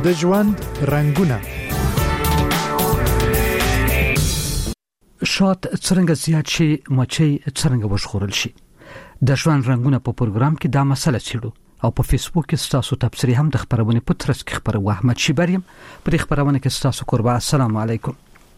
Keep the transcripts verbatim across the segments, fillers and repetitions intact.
د ژوند رنگونه. شات څرنګه زیات شي مچي څرنګه وژغورل شي. د ژوند رنگونه په پروګرام کې دا مسله څېړو او په فیسبوک کې تاسو تبصرې هم د خبرونه په ترڅ کې خبرو. احمد شیبریم پر خبرونه کې تاسو قربا. السلام علیکم.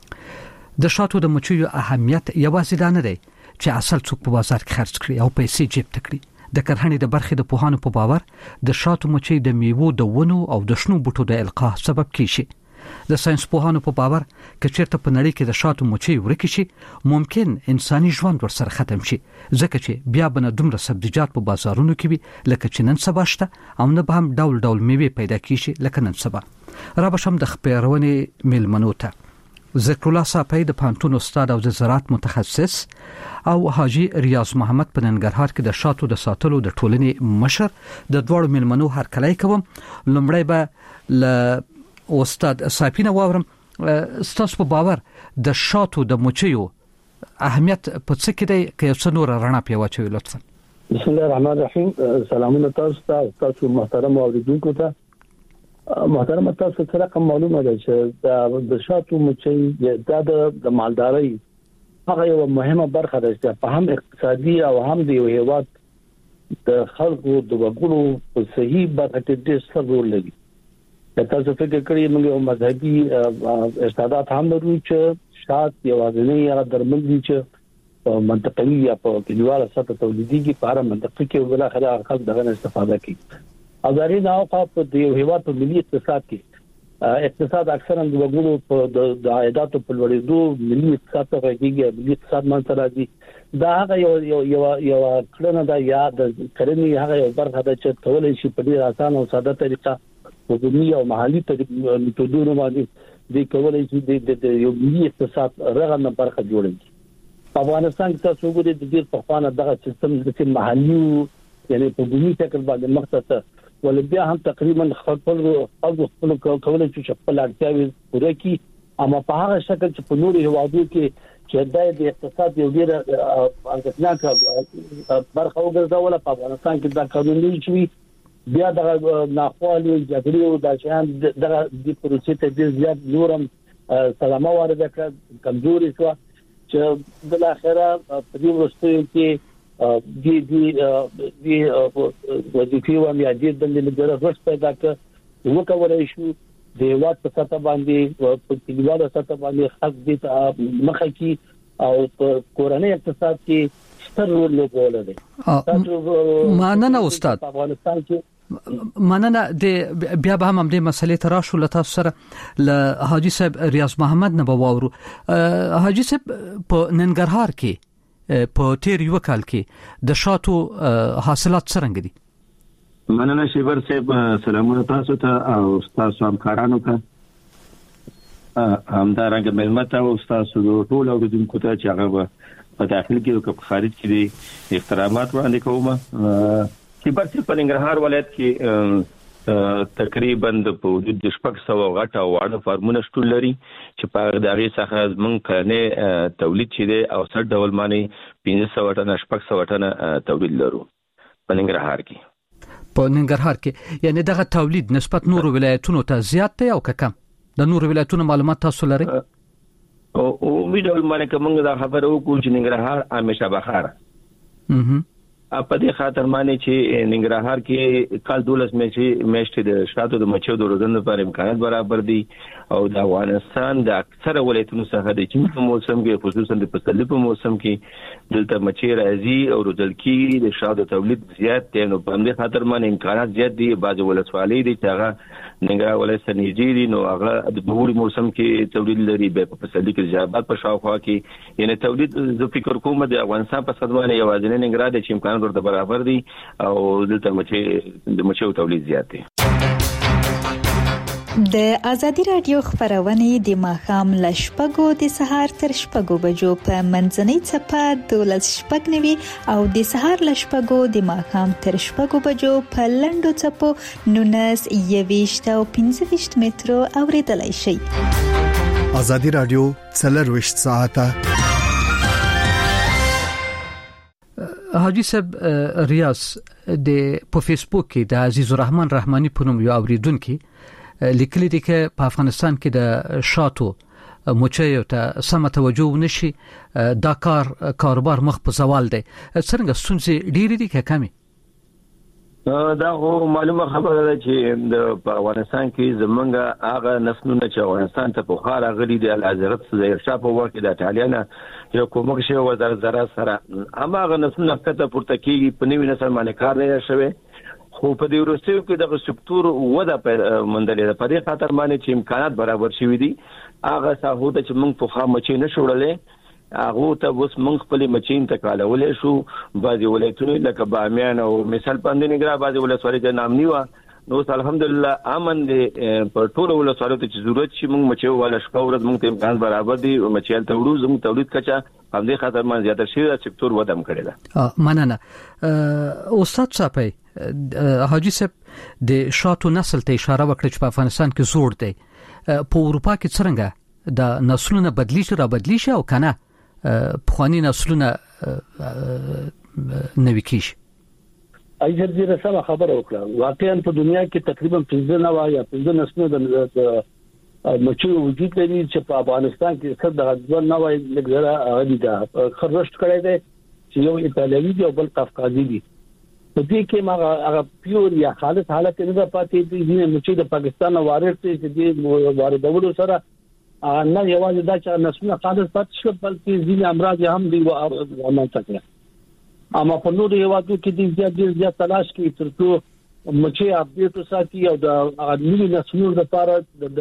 د شاتو د مچیو اهمیت یوازې دا نه دی چې اصل څوک په بازار کې خرڅ کړي او پیسې جیب ته کړي. د کرهڼې د برخې د پوهانو په باور د شاتو مچي د میوو د ونو او د شنو بوټو د القاح سبب کیږي. د ساينس پوهانو په باور که چیرته په نړۍ کې د شاتو مچي ورکې شي ممکن انساني ژوند ورسره ختم شي، ځکه چې بیا بنه دومره سبزیجات په بازارونو کې وي لکه چې نن سبا شته او نه به هم ډول ډول میوه پیدا کیږي لکه نن سبا. را بشم د خبرونه میلمنو ته ذکر الله صاحب د پانتون استاد او د زراعت متخصص او حاجی ریاض محمد په ننګرهار کې د شاتو د ساتلو د ټولنې مشر د دوړو میلمنو هرکلی کوم. لومړی به ل استاد صاحبینه واورم، ستاسو په باور د شاتو د مچیو اهمیت په څه کې دی که یو څه نور رڼا پیوچوي لطفا. بسم الله الرحمن الرحیم. سلامونه تاسو ته، تاسو محترم اوریدونکو ته. محترم تاسو سره کوم معلومه ده چې د شاتو مچي د مالدارۍ هغه یو مهمه برخه ده چې په هم اقتصادي او هم د یو هیواد د خلکو د وګړو په صحیح برخه کې ډېر ستر رول لري. تاسو فکر کړئ موږ یو مذهبي استعداد هم لرو چې شات یوازې یا درمل دي چې منطقي یا په کلیواله سطح تولیدي په اړه منطقي کې ولا خلا خلک دغه استفاده کوي. ازاري نه او په یو هیواد په ملي اقتصاد کې اقتصاد اکثرا د وګړو په د عایداتو په لوړېدو ملي اقتصاد ته راځي. ملي اقتصاد منځ راځي. دا هغه یو یو یو کړنه دا یاد کړنی هغه یو برخه ده چې کولای شي په ډیر اسانه او ساده طریقه په دنیا او محلي میتودونو باندې د کولای شي د یو ملي اقتصاد رغنه برخه جوړوي. په افغانستان کې تاسو وګورئ د دې په خوانه دغه سیستم د محلي یعنی په دنیا شکل باندې مختصر ول بیا هم تقریبا خپل او خپل کولای شي خپل اړتیاوي پوره کړي، اما په هغه شکل چې په نورو هیوادو کې چې د اقتصاد یو ډیر انګټناک برخه وګرځول په افغانستان کې دا قانون نه شوی. بیا د ناخوالي جګړې او د شان دغه د پروسې ته ډیر زیات نورم سلامه وارده کړ، کمزوري شو چې بل اخره په دې وروستیو کې دی دی دی وظیفه و میاجید د لګره رښت پیدا کړ. نو کولای شو د هیواد په سطح باندې په کلیواله سطح باندې خاص دي مخه کی او کورنۍ اقتصاد کې ستر رول لوبولی. مننه استاد. افغانستان کې مننه د بیا به هم د مسلې تراشو لته سره ل حاجی صاحب ریاض محمد نه باورو. حاجی صاحب په ننګرهار کې په تیر یو کال کې د شاتو حاصلات څنګه دي؟ مننه شیبر صاحب، سلامونه تاسو ته او تاسو همکارانو ته، همدارنګه ملمت او تاسو ټول اوریدونکو ته چې هغه په داخل کې او په خارج کې دي احترامات وړاندې کوم. شیبر صاحب په ننګرهار ولایت کې تقریبا د په حدود د شپږ سوه غټه او واړه فارمونه شتون لري چې په دغه څخه زمونږ کله تولید چي دي او څر ډول معنی پنځه سوه ټنه شپږ سوه ټنه تولید لرو په ننګرهار کې. په ننګرهار کې یعنی دغه تولید نسبت نورو ولایتونو ته زیات دی او کم؟ د نورو ولایتونو معلومات تاسو لرئ؟ او امید ول معنی کومه دا خبره وکړو چې ننګرهار همیشه بخاره. اها په دې خاطر معنی چې ننګرهار کې کال دولس میاشتې میاشتې د شاتو د مچیو د روزنې لپاره امکانات برابر دي او د افغانستان د اکثره ولایتونو څخه د چې په موسم کې خصوصا د پسرلي په موسم کې دلته مچي راځي او روزل کې د شاتو تولید زیات دی. نو په دې خاطر معنی امکانات زیات دي. بعض ولسوالۍ دي چې هغه ننګرهار ولایت نږدې دي، نو هغه د دوړي موسم کې تولید لري. په پسرلي کې زیات په شاوخوا کې یعنی تولید زه فکر کوم د افغانستان په صدمانه یوازې ننګرهار د چې امکانات ورته برابر دي او دلته مچي د مچو تولید زیات دی. د ازادي رادیو خبرونه د ماښام ل شپږو د سهار تر شپږو بجو په منځنۍ چپه دولس شپږ نوي او د سهار ل شپږو د ماښام تر شپږو بجو په لندو چپو نونس یويشت او پنځه ویشت مترو اوریدلای شي. ازادي رادیو څلرويشت ساعته. حاجی صاحب ریاض د په فیسبوک کې د عزیز الرحمن رحمانی په نوم یو اوریدونکو لیکلي دي چې په افغانستان کې د شاتو مچیو ته سم توجه ونشي دا کار کاروبار مخ په زوال دی. څنګه ستونزې ډېرې دي که کمې؟ دا هو معلومه خبره ده چې د افغانستان کې زمونږ هغه نسلونه چې افغانستان ته په خار غلي دي الحضرت ظاهر شاه په وخت د ایتالیا یو کومک شوی وزارت زراعت سره اما هغه نسلونه کته پورته کیږي په نوې نسل باندې کار نه شوی خو په دې وروستیو کې د سکتور وده مندلې ده. په دې خاطر باندې چې امکانات برابر شوي دي هغه ساحو ته چې موږ په خام مچې نه شوړلې هغه ته اوس موږ خپل مچین ته کالولې شو. بعضي ولایتونه لکه بامیان او مثال باندې نګرا بعضي ولایتونه د نام نیو نو الحمدلله امن دې په ټول ولایتونو ته چې ضرورت شي موږ مچو ولا شکورت موږ ته امکان برابر دي مچیل ته ورو زموږ تولید کچا هم دې خاطر باندې زیاته شي سکتور ودم کړی ده. مننه استاد صاحب. حاجی صاحب د شاتو نسل ته اشاره وکړه چې په افغانستان کې زوړ دی. په اروپا کې څنګه د نسلونو بدلی شي را بدلی شي او کنه پخوانی نسلونه نوي کیږي؟ ایجر دې سره خبره وکړه. واقعا په دنیا کې تقریبا پنځه نوع یا پنځه نسلونه د مچو وجود لري چې په افغانستان کې څه د ځوان نوع لګره غلي ده خرشت کړی دی چې یو ایتالوي دی او بل قفقازي دی. په دې کې ما هغه پیور یا خالص حالت نه پاتې دي چې مچو د پاکستان وارد دي چې د واردولو سره نه یوازې دا چې نسلونه خالص پاتې شو بلکې ځینې امراض هم دي رامنځته کړل. اما په نورو هیوادو کې د زیات ډیر زیات تلاش کوي ترڅو مچې اپډیټ وساتي او د نوي نسلونو لپاره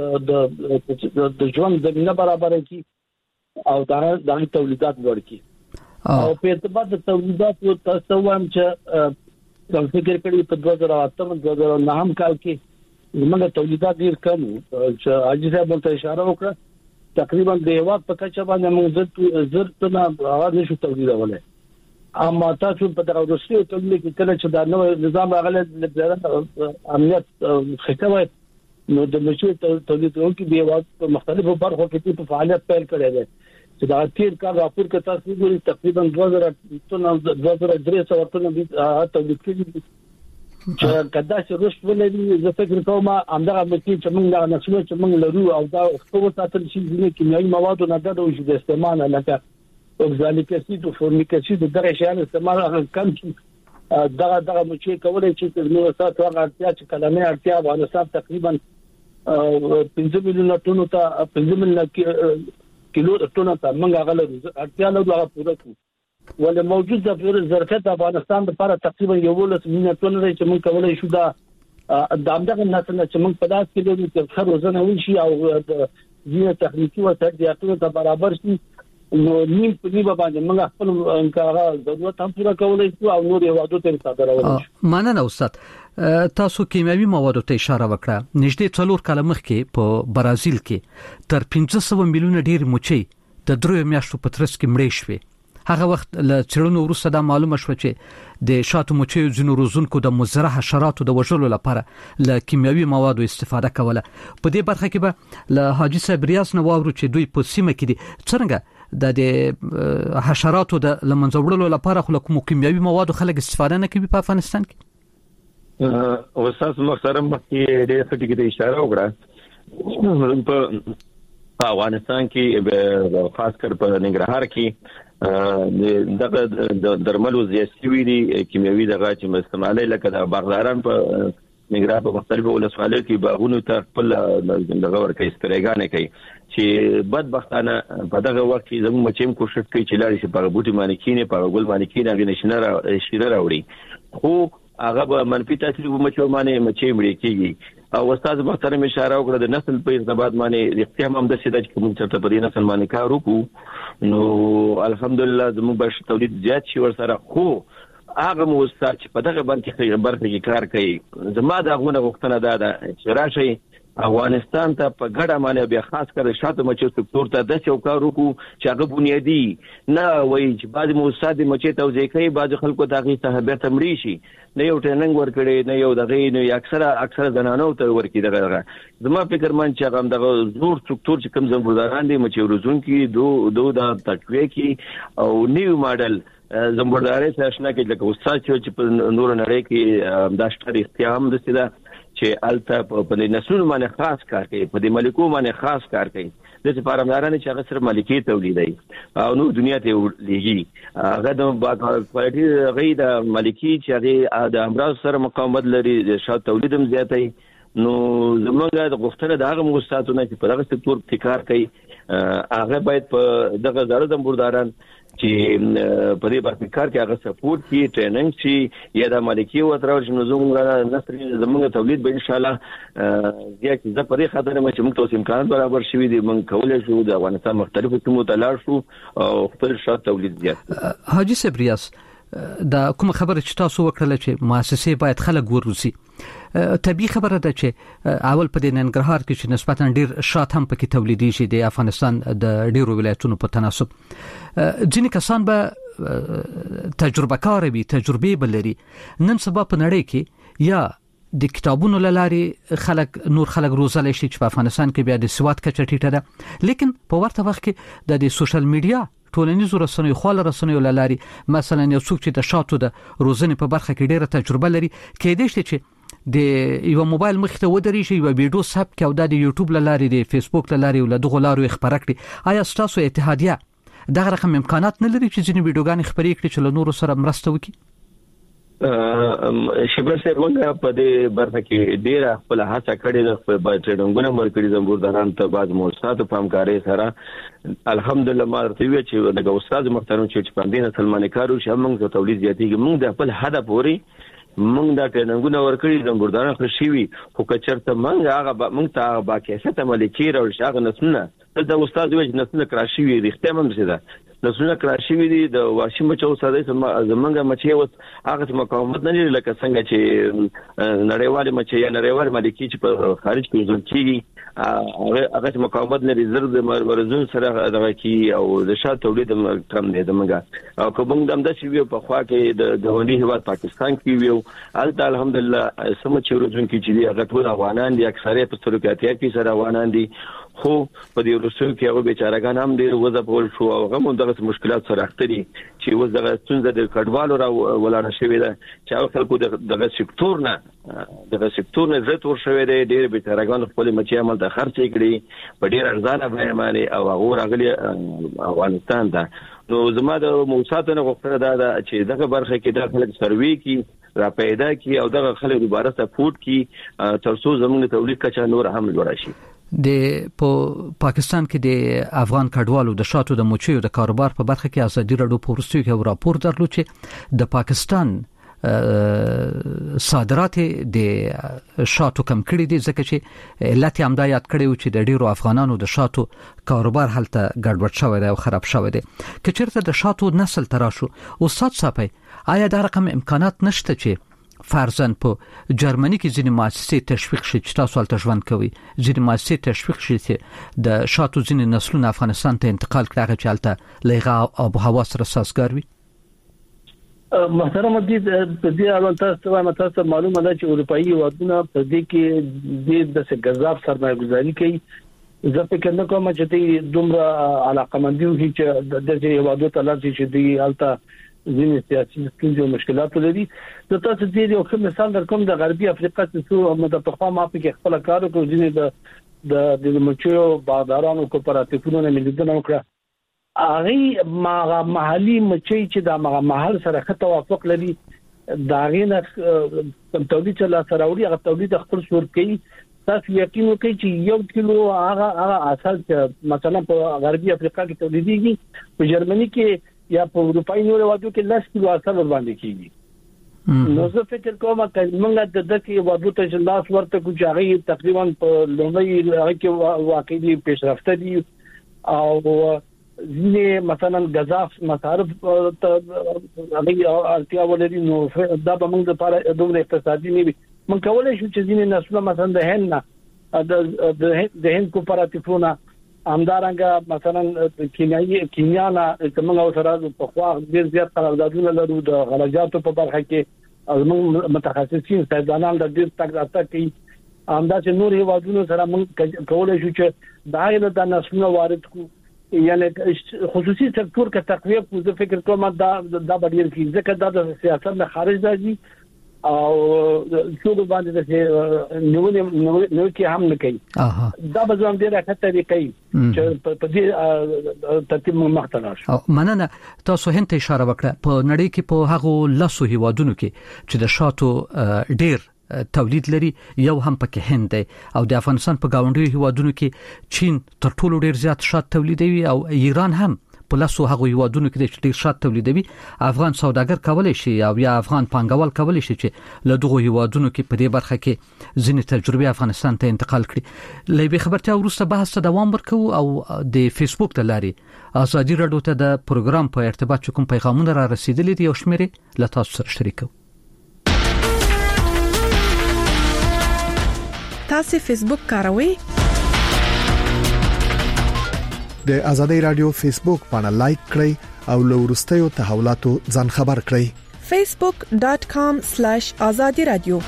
د د ژوند زمينه برابر کړي او دا د تولیدات لوړ کړي. او په اعتبار د تولیدات تاسو وایم چې څنګه فکر کړی په دوه زره اته دوه زره نهم کال کې زموږ تولیدات ډیر کم چې حاجی صاحب ته اشاره وکړه تقریبا د یو وخت په کچه باندې موږ زر ټنه هغه نشو تولیدولای. اما تاسو په دغه وروستیو تولید کې کله چې دا نوې نظام راغلی د امنیت خطوه نو د مچو تولیدونکو کې به واک په مختلفو برخو کې په فعالیت پیل کړی دی چې دا تیر کال راپور کې تاسو ګورئ تقریبا دوه زره ټنه دوه زره درې سوه ټنه تولید کړي چې کدا چې رشد ولري زه فکر کوم همدغه مچې چې موږ د نسلونو چې موږ لرو او دا خپل ساتل شي ځینې کیمیاوي مواد نه د وجود د استعمال لکه اوکزالیک اسید او فورمیک اسید دغه شیان استعمال کم شي دغه دغه مچې کولای چې نو تاسو هغه اړتیا چې کلمه اړتیا افغانستان تقریبا پنځه میلیونه ټنو ته پنځه میلیونه کیلو ټنو ته موږ هغه اړتیا له هغه پوره کوو ول موجود د ظرفیت افغانستان لپاره تقریبا یو لس میلیونه ټنو لري چې موږ کولای شو دا د همدغه نسل چې موږ په داس کې د څخه روزنه وشي او د ځینې تخنیکی او تجهیزاتو ته برابر شي نو نیم په نیمه باندې موږ خپل انکارا ضرورت هم پوره کولای شو او نور یوادو ته صادرول شو. مننه استاد. تاسو کیمیاوي موادو ته اشاره وکړه. نږدې څلور کال مخکې په برازیل کې تر پنځه سوه میلیونه ډیر مچۍ د درو میاشتو په ترڅ کې مړې شوې. هغه وخت له چړونو وروسته دا معلومه شو چې د شاتو مچیو ځینو روزونکو د مزرعه حشراتو د وژلو لپاره له کیمیاوي موادو استفاده کوله. په دې برخه کې به له حاجی صاحب ریاض نه واورو چې دوی په سیمه کې دي څنګه د حشراتو د لمنځه وړلو لپاره خو کوم کیمیاوي موادو خلک استفاده نه کوي په افغانستان کې؟ استاد محترم کې ډېر څه ټکی ته اشاره وکړه. په افغانستان کې خاص کر په ننګرهار کې دغه د درملو زیاتې وی دي کیمیاوي دغه چې استعمالي لکه د باغداران په ننګرهار په مختلفو ولسوالیو کې باغونو ته خپل دغه ورکې استریګانې کوي چې بدبختانه په دغه وخت کې زموږ مچیم کوشش کوي چې لاري چې په بوټي باندې کینې په ګل باندې کینې هغه نشنه را شیره راوړي خو هغه به منفي تاثیر ومچو باندې مچې مړې کیږي. او استاد محترم اشاره وکړه د نسل په ارتباط باندې اختیام هم د سیده چې کوم چرته په دې نسل باندې کار وکړو نو الحمدلله زموږ بش تولید زیات شي ورسره خو هغه مو استاد چې په دغه باندې برخه کې کار کوي زما د غوونه غوښتنه ده چې راشي افغانستان ته په ګډه باندې بیا خاص کر شاته مچو سکتور ته د څو کار وکړو چې هغه بنیادی نه وایي چې بعض مو استاد مچې توځي کوي بعض خلکو ته هغه ته به تمرې شي نه یو ټریننګ ورکړي نه یو دغه نه اکثره اکثره زنانو ته ورکړي دغه زما فکر من چې هغه دغه زور سکتور چې کوم زموږداران دي مچې روزون کې دو دو دا تقوی کې او نیو ماډل زموږداري سره آشنا کې لکه استاد چې په نور نړۍ کې دا شته اختیام د سیده چې الته په دې نسلونو باندې خاص کار کوي په دې ملکو باندې خاص کار کوي د فارمدارانو چې هغه سره ملکی تولیدي او نو دنیا ته لېږي هغه د کوالټي غي د ملکی چې هغه د امراض سره مقاومت لري د شات تولیدم زیاتای نو زمونږ د غوښتنه د هغه مؤسساتونو چې په دغه سکتور ابتکار کوي هغه باید په دغه زړه زمبرداران چې په دې باندې کار کې هغه سپورټ کی ټریننګ شي یا د مالکی او تر ورځې نو زموږ نسل زموږ تولید به ان شاء الله یا چې د پرې خاطر مې چې موږ توسیم امکانات برابر شوي دي موږ کولای شو د افغانستان مختلفو سیمو ته لاړ شو او خپل شات تولید زیات حاجی سبریاس دا کوم خبره چې تاسو وکړل چې مؤسسې باید خلک ورسي طبي خبره ده چې اول په د ننګرهار کې چې نسبتا ډیر شات هم پکې تولیدي شي د افغانستان د ډیرو ولایتونو په تناسب ځینې کسان به تجربه کار وي تجربه بلري نن سبا په نړۍ کې یا د کتابونو لاري خلک نور خلک روزل شي چې په افغانستان کې بیا د سواد کچه ټیټه ده لیکن په ورته وخت کې د سوشل میډیا ټولنیزو رسنیو خپل رسنیو لاري مثلا یو څوک چې د شاتو د روزنې په برخه کې ډیره تجربه لري کېدای شي چې د یو موبایل مخ ته ودرې شي یو ویډیو ثبت کړي او د یوټیوب لاري د فیسبوک لاري او د غلارو خبره کړي آیا تاسو اتحادیه دغه رقم امکانات نه لري چې ځینې ویډیوګان خبرې کړي چې له نورو سره مرسته وکړي شبر سره موږ په دې برخه کې ډیر خپل هڅه کړې ده په ټریننګونو مرکزي زمبرداران ته بعض مؤسسات په همکارۍ سره الحمدلله ما ورته وی چې د استاد محترم چې په دې سلمان کارو چې موږ تولید زیاتېږي موږ د خپل هدف پوري موږ دا ټریننګونه ورکړي زمبرداران خوشي وي خو کچرته موږ هغه موږ ته با کیسه ملکی راو شاغ نسنه د استاد وی نسنه کراشي وي رښتیا هم څه ده نسونه کراشي وي د واشي مچو ساده زمونږ مچي اوس هغه مقاومت نه لري لکه څنګه چې نړیوال مچي یا نړیوال ملکی چې په خارج کې ځل کیږي هغه مقاومت لري زر د مرزون سره دغه کی او د شات تولید کم دی دمګه او کوم د امدا شی په خوا کې د غونډي هیواد پاکستان کې ویو الته الحمدلله سم چې ورځون کې چې هغه ټول افغانان دي اکثریت په سلوکیاتیا کې سره افغانان دي خو په دې ورسره کې هغه بیچارهګان هم ډیر وځپول شو او هغه دغه مشکلات سره اختري چې وز دغه څنګه د کډوالو را ولاړ شوی ده چې هغه خلکو دغه سکتور نه دغه سکتور نه زړه تور شوی دی ډیر بیچارهګان خپل مچي عمل ته خرچ کړي په ډیر ارزانه بیماري او هغه راغلي افغانستان ته نو زما د موسساتو نه غوښتنه ده چې دغه برخه کې د خلک سروي کې را پیدا کی او دغه خلک دوباره سپورټ کی ترڅو زموږ تولید کچا نور هم لوړ شي د په پاکستان کې د افغان کډوالو د شاتو د موچیو د کاروبار په برخه کې ازادي راډیو پورستیو کې راپور درلود چې د پاکستان صادرات د شاتو کم کړي دي ځکه چې علت هم دا یاد کړی و چې د ډیرو افغانانو د شاتو کاروبار هلته ګډوډ شوی دی او خراب شوی دی که چیرته د شاتو نسل تراشو استاد صاحب آیا دا رقم امکانات نشته چې فرضاً په جرمني کې ځینې مؤسسې تشویق شي چې تاسو هلته ژوند کوي ځینې مؤسسې تشویق شي چې د شاتو ځینې نسلونه افغانستان ته انتقال کړي هغه چې هلته له هغه آب و هوا سره سازګار وي محترم دي په دې اړه تاسو وایم تاسو معلومه ده چې اروپאי هیوادونه په دې کې د څه غذاب سرمایه‌ګذاري کوي زه فکر نه کوم چې دومره علاقمندي وي چې د دې هیوادو ته لاسي چې دی هلته ځینې سیاسي ستونزې او مشکلات لري د تاسو دې یو ښه مثال درکوم د غربي افریقا څخه مده په خوا ما په خپل کار کوم ځینې د د مچو بازارونو کوپراتیفونو نه ملیدنه وکړه هغه ما محلي مچي چې د محل سره ښه توافق لري دا غینه تولید چې لا سره وړي هغه تولید خپل شور کوي تاسو یقین وکړئ چې یو کیلو هغه هغه اصل چې مثلا په غربي افریقا کې تولیدېږي په جرمني کې یا په اروپאי نور وادو کې لاس کیلو اصل ور باندې کیږي نو زه فکر کوم چې موږ د دغه وادو ته لاس ورته کوم چې هغه تقریبا په لومړی هغه کې واقعي پیشرفته دي او ځینې مثلا غذاف مصارف ته هغه اړتیا ولري نو دا به موږ لپاره دومره اقتصادي نه وي موږ کولای شو چې ځینې نسل مثلا د هند د د هند کوپراتیفونه همدارنګه مثلا کیمیاوي کیمیانا کومه سره په خوا ډیر زیات قراردادونه لرو د غلجاتو په برخه کې موږ متخصصین سیدانان د ډیر تک راته کوي همداسې نور هیوادونو سره موږ کولای شو چې دا غیر د نسلونو وارد کو یعنی خصوصي سکتور کې تقویه کو زه فکر کوم دا د ډیر کې ځکه دا د سیاست نه خارج دی او څوک باندې چې نو نو کې هم نه کوي دا به زم ډیره خطر دی کوي چې په دې ترتیب مختلف او مننه تاسو هنت اشاره وکړه په نړۍ کې په هغه لاسو هیوادونو کې چې د شاتو ډیر تولید لري یو هم پکې هند دی او د افغانستان په گاونډي هیوادونو کې چین تر ټولو ډیر زیات شات تولیدوي او ایران هم په لاسو هغه هیوادونو کې د ډیر شات تولیدوي افغان سوداګر کولای شي او یا افغان پانګوال کولای شي چې له دغه هیوادونو کې په دې برخه کې ځینې تجربه افغانستان ته انتقال کړي لې به خبرته ورسته بحث ته دوام ورکوي او د فیسبوک د لارې ازادي رادیو ته د پروګرام په ارتباط کوم پیغامونه را رسیدلي دي او شمیرې له تاسو سره شریکو تاسو فیسبوک کاروئ د ازادي رادیو فیسبوک باندې لایک کړئ او له ورستیو تحولاتو ځان خبر کړئ facebook dot com slash azadi radio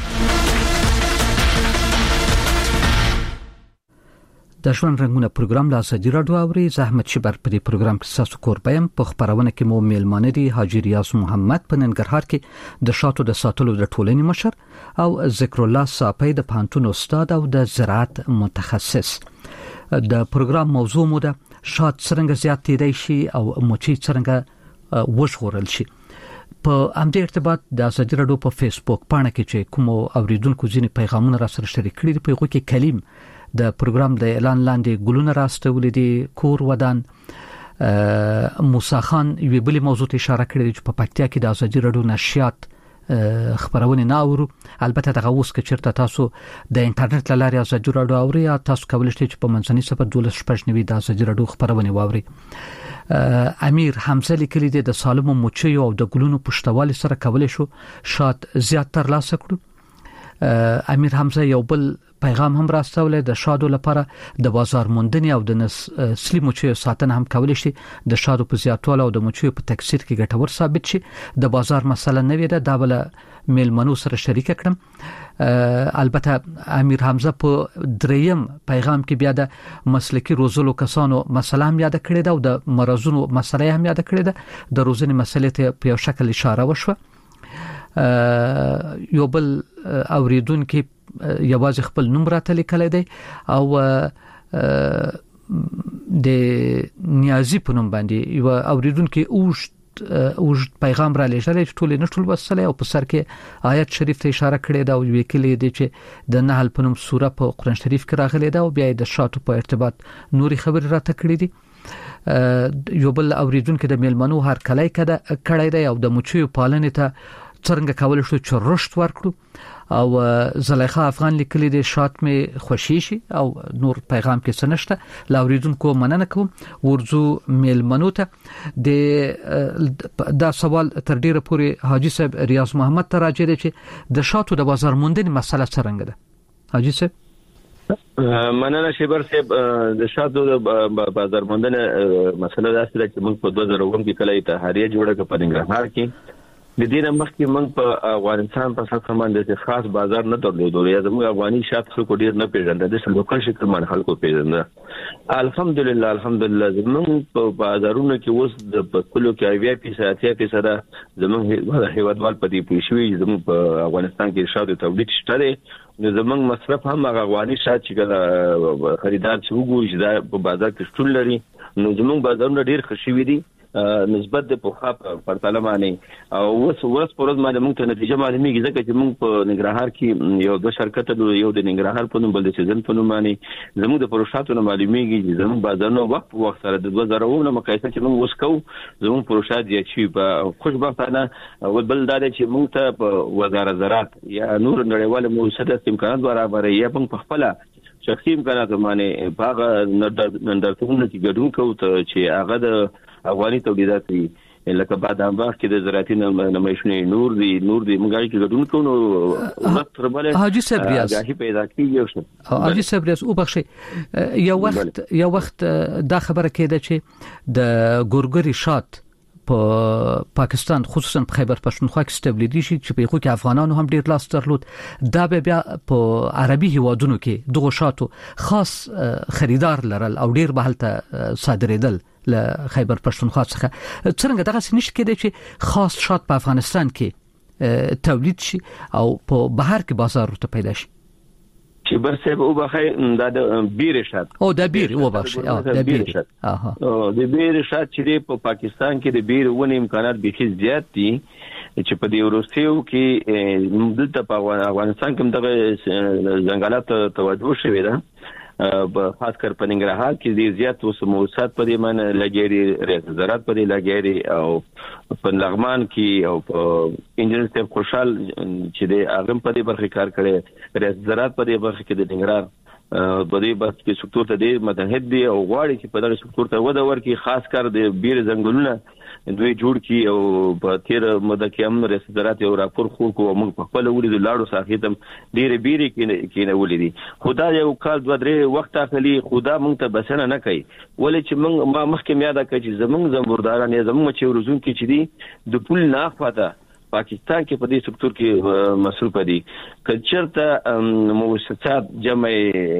د ژوند رنگونه پروګرام له ازادي رادیو اوري زحمت شبر په دې پروګرام کې تاسو کوربایم په خبرونه کې مو میلمانه دي حاجی ریاض محمد په ننګرهار کې د شاتو د ساتلو د ټولنې مشر او ذکر الله صافی د پانتون استاد او د زراعت متخصص د پروګرام موضوع مو ده شات څنګه زیات تیدای شي او موچی څنګه وژغورل شي په امدې ارتباط د ازادي رادیو په فیسبوک باندې کې چې کوم اوریدونکو ځینې پیغامونه را سره شریک کړي په هغه کې کلیم د پروګرام د اعلان لاندې ګلونه راستولې دي کور ودان موسی خان یو بل موضوع ته اشاره کړې چې په پکتیا کې د ازادي رادیو نشریات خبرونه ناورو البته دغه اوس کې چیرته تاسو د انټرنیټ لارې ازادي رادیو اوري یا تاسو کولی شئ چې په منځني صفر دولس شپږ نوي د ازادي رادیو خبرونه واوري امیر حمزه لیکلی دی د سالم موچي او د ګلونو پښتوالي سره کولی شو شات زیات تر لاسه کړو امیر حمزه یو بل پیغام هم راستولې د شادو لپاره د بازار موندنې او د نسلي موچي ساتنه هم کولی شي د شادو په زیاتوالي او د موچي په تکثیر کې ګټور ثابت شي د بازار مسله نه وي دا بل میلمنو سره شریک کړم البته امیر حمزه په دریم پیغام کې بیا د مسلکی روزلو کسانو مسله هم یاد کړی دا او د مرزونو مسله هم یاد کړی دا د روزنې مسلې ته په یو شکل اشاره وشوه یو بل اوریدونکو یوازې خپل نوم راته لیکلی دی او د نیازی په نوم باندې یو اوریدونکو اوشت اوشت پیغام را لېږلی چې ټول نه ټول وسله او په سر کې آیت شریف ته اشاره کړې ده او وکیل دی چې د نحل په نوم سوره په قرآن شریف کې راغلي ده او بیا د شاتو په ارتباط نوري خبرې راته کړې دي یو بل اوریدونکو د میلمنو هر کله کړه دی او د موچیو پالنې ته څنګه کول شو چې رشد ورکړو او زلیخا افغان لیکلی دی شات می خوشی شي او نور پیغام کې سنشته لاوریدونکو مننه کوم ورزو میلمنو ته د دا سوال تر ډیره پورې حاجی صاحب ریاض محمد ته راځي چې د شاتو د بازار موندنې مسله څنګه ده حاجی صاحب مننه شیبر صاحب د شاتو د بازار موندنې مسله دا چې موږ په دوه زره اووه کې کله اتحادیه جوړه کړه په ننګرهار کې د دې نه مخکې موږ په افغانستان په سطح باندې خاص بازار نه درلودو یا زموږ افغاني شات خلکو ډیر نه پیژندل د لوکل شکل باندې خلکو پیژندل الحمدلله الحمدلله زموږ په بازارونو کې اوس د کلو کې اویا فیصد فیصد زموږ هیوادوال په دې پوښوي زموږ په افغانستان کې شات تولید شته نو زموږ مصرف هم هغه افغاني شات چې خریدار چې وګوري چې دا په بازار کې شتون لري نو زموږ بازارونه ډیر خوشي دي نسبت د پوخا پرتاله باندې او وس ورس پرز باندې موږ ته نتیجه معلومیږي ځکه چې موږ په ننګرهار کې یو د شرکت یو د ننګرهار په نوم بل د سیزن په نوم باندې زموږ د پروشاتو معلومیږي چې زموږ بازارونو وخت په وخت سره د دوه زره اووه مقایسه چې موږ وسکو زموږ پروشات یې چې په خوشبختانه بل دا چې موږ ته په وزارت زراعت یا نور نړیوال موسسات امکانات برابرې یا په خپل شخصي امکانات باندې باغ نندرتون کې ګډون کوو چې هغه د افغاني تولیدات دي لکه بادام باغ کې د زراعتي نمایشونه نور دي نور دي موږ کې ګډون کوو نو وخت ربله حاجی صاحب ریاض پیدا کیږي حاجی صاحب ریاض او بخشي یو وخت یو وخت دا خبره کېده چې د ګورګری شات په پاکستان خصوصا په خیبر پښتونخوا کې تولیدي شي چې په هغه کې افغانانو هم ډیر لاس درلود دا بیا په عربي هیوادونو کې دغه شاتو خاص خریدار لرل او ډیر بهلته صادریدل له خیبر پښتونخوا څخه څنګه دغه نشي کېدای چې خاص شات په افغانستان کې تولید شي او په بهر کې بازار ته پیدا شي. چې برسه او بخای د بیر شات او د بیر او بخشي او د بیر اها د بیر شات چې په پاکستان کې د بیر ونه امکانات به زیات دي چې په دې وروستیو کې دلته په افغانستان کې دغه ځنګلات توجه شوی ده په خاص کر په ننګرهار کې ډیر زیات وسموسات په دې من لګیري ریاست زراعت په دې لګیري او په لغمان کې او په انجنیر صاحب خوشحال چې د اغم په دې برخه کار کړي ریاست زراعت په دې برخه کې د ننګرهار په دې برخه کې سکتور ته ډیر متحد دي او غواړي چې په دغه سکتور ته وده ورکړي خاص کر د بیر ځنګلونه دوی جوړ کی او په تیر مده کې هم ریاست زراعت یو راپور خو کو موږ په خپل ولید لاړو ساخیتم ډیر بیري کې کې نه ولیدي خدا یو کال دوه درې وخت اخلي خدا موږ ته بسنه نه کوي ولې چې موږ ما مخکې یاد کړی چې زموږ زمورداران یا زموږ چې ورزون کې چې دي د پول نه پاته پاکستان کې په دې سکتور کې مصروف دي کچرته مؤسسات جمع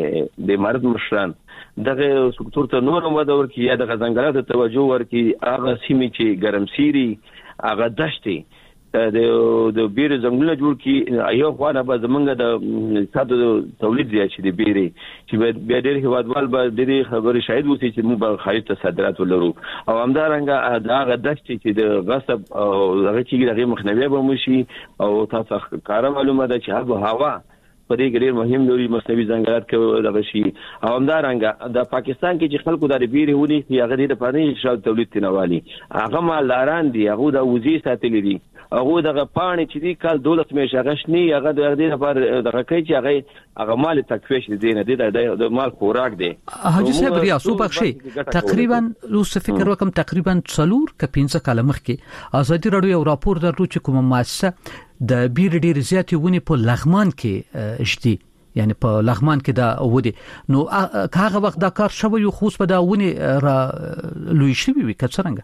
د مرد مشران دغه سکتور ته نور مده ورکی یا دغه ځنګلات ته توجه ورکی هغه سیمې چې ګرمسيري هغه دشتي د د بیر ځنګلونه جوړ کی یو خوانه به زمونږ د ساده تولید زیات شي د بیري چې بیا ډېر هوادوال به ډېر خبري شاهد وسی چې موږ به خارج ته صادرات ولرو او همدارنګه دغه دشتي چې د غصب او دغه چې دغه مخنیوي به موشي او تاسو کار معلومه ده چې هغه هوا په دې کې ډېر مهم دوري مصنوعي ځنګلات کې دغه شي او همدارنګه د پاکستان کې چې خلکو د بیري ونی هغه د پاره شاو تولید تنوالي هغه مالداران دي هغه د وزي ساتلې دي هغه دغه پانی چې دی کال دولت مې شغشنی هغه د دې لپاره دغه کوي چې هغه هغه مال تکفیش دي نه دي د مال خوراک دي حاجی صاحب ریاسو بخشي تقریبا لوس فکر وکم تقریبا څلور ک پنځه کاله مخکې ازادي رادیو یو راپور درلو چې کومه مؤسسه د بیر ډیر زیاتې ونی په لغمان کې شتي یعنی په لغمان کې دا ودی نو هغه وخت دا کار شوی خو په دا ونی را لوي شوی وي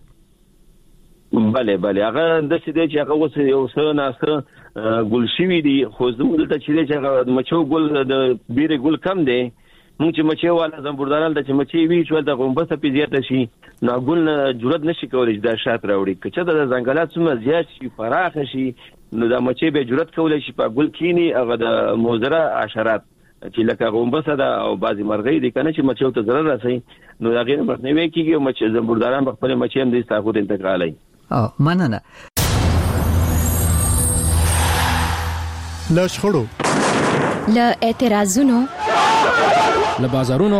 کڅرنګ بله بله هغه د څه دی چې هغه اوس یو څه ناسه ګل شوی دی خو زموږ ته چې هغه مچو ګل د بیر ګل کم دی مونږ چې مچې والا زمبرداران د چې مچې وی چې د غومبسه په زیاته شي نو ګل جرأت نشي کولای چې دا شات راوړي کچې د ځنګلات سم زیات شي فراخ شي نو دا مچې به جرأت کولای شي په ګل کینی هغه د موزره حشرات چې لکه غومبسه ده او بعضی مرغۍ دي کنه چې مچو ته ضرر رسي نو دا غیر مخنیوي کیږي مچ زمبرداران خپل مچې هم د استفاده انتقالي اه مننه لا شخړو لا اعتراضونو له بازارونو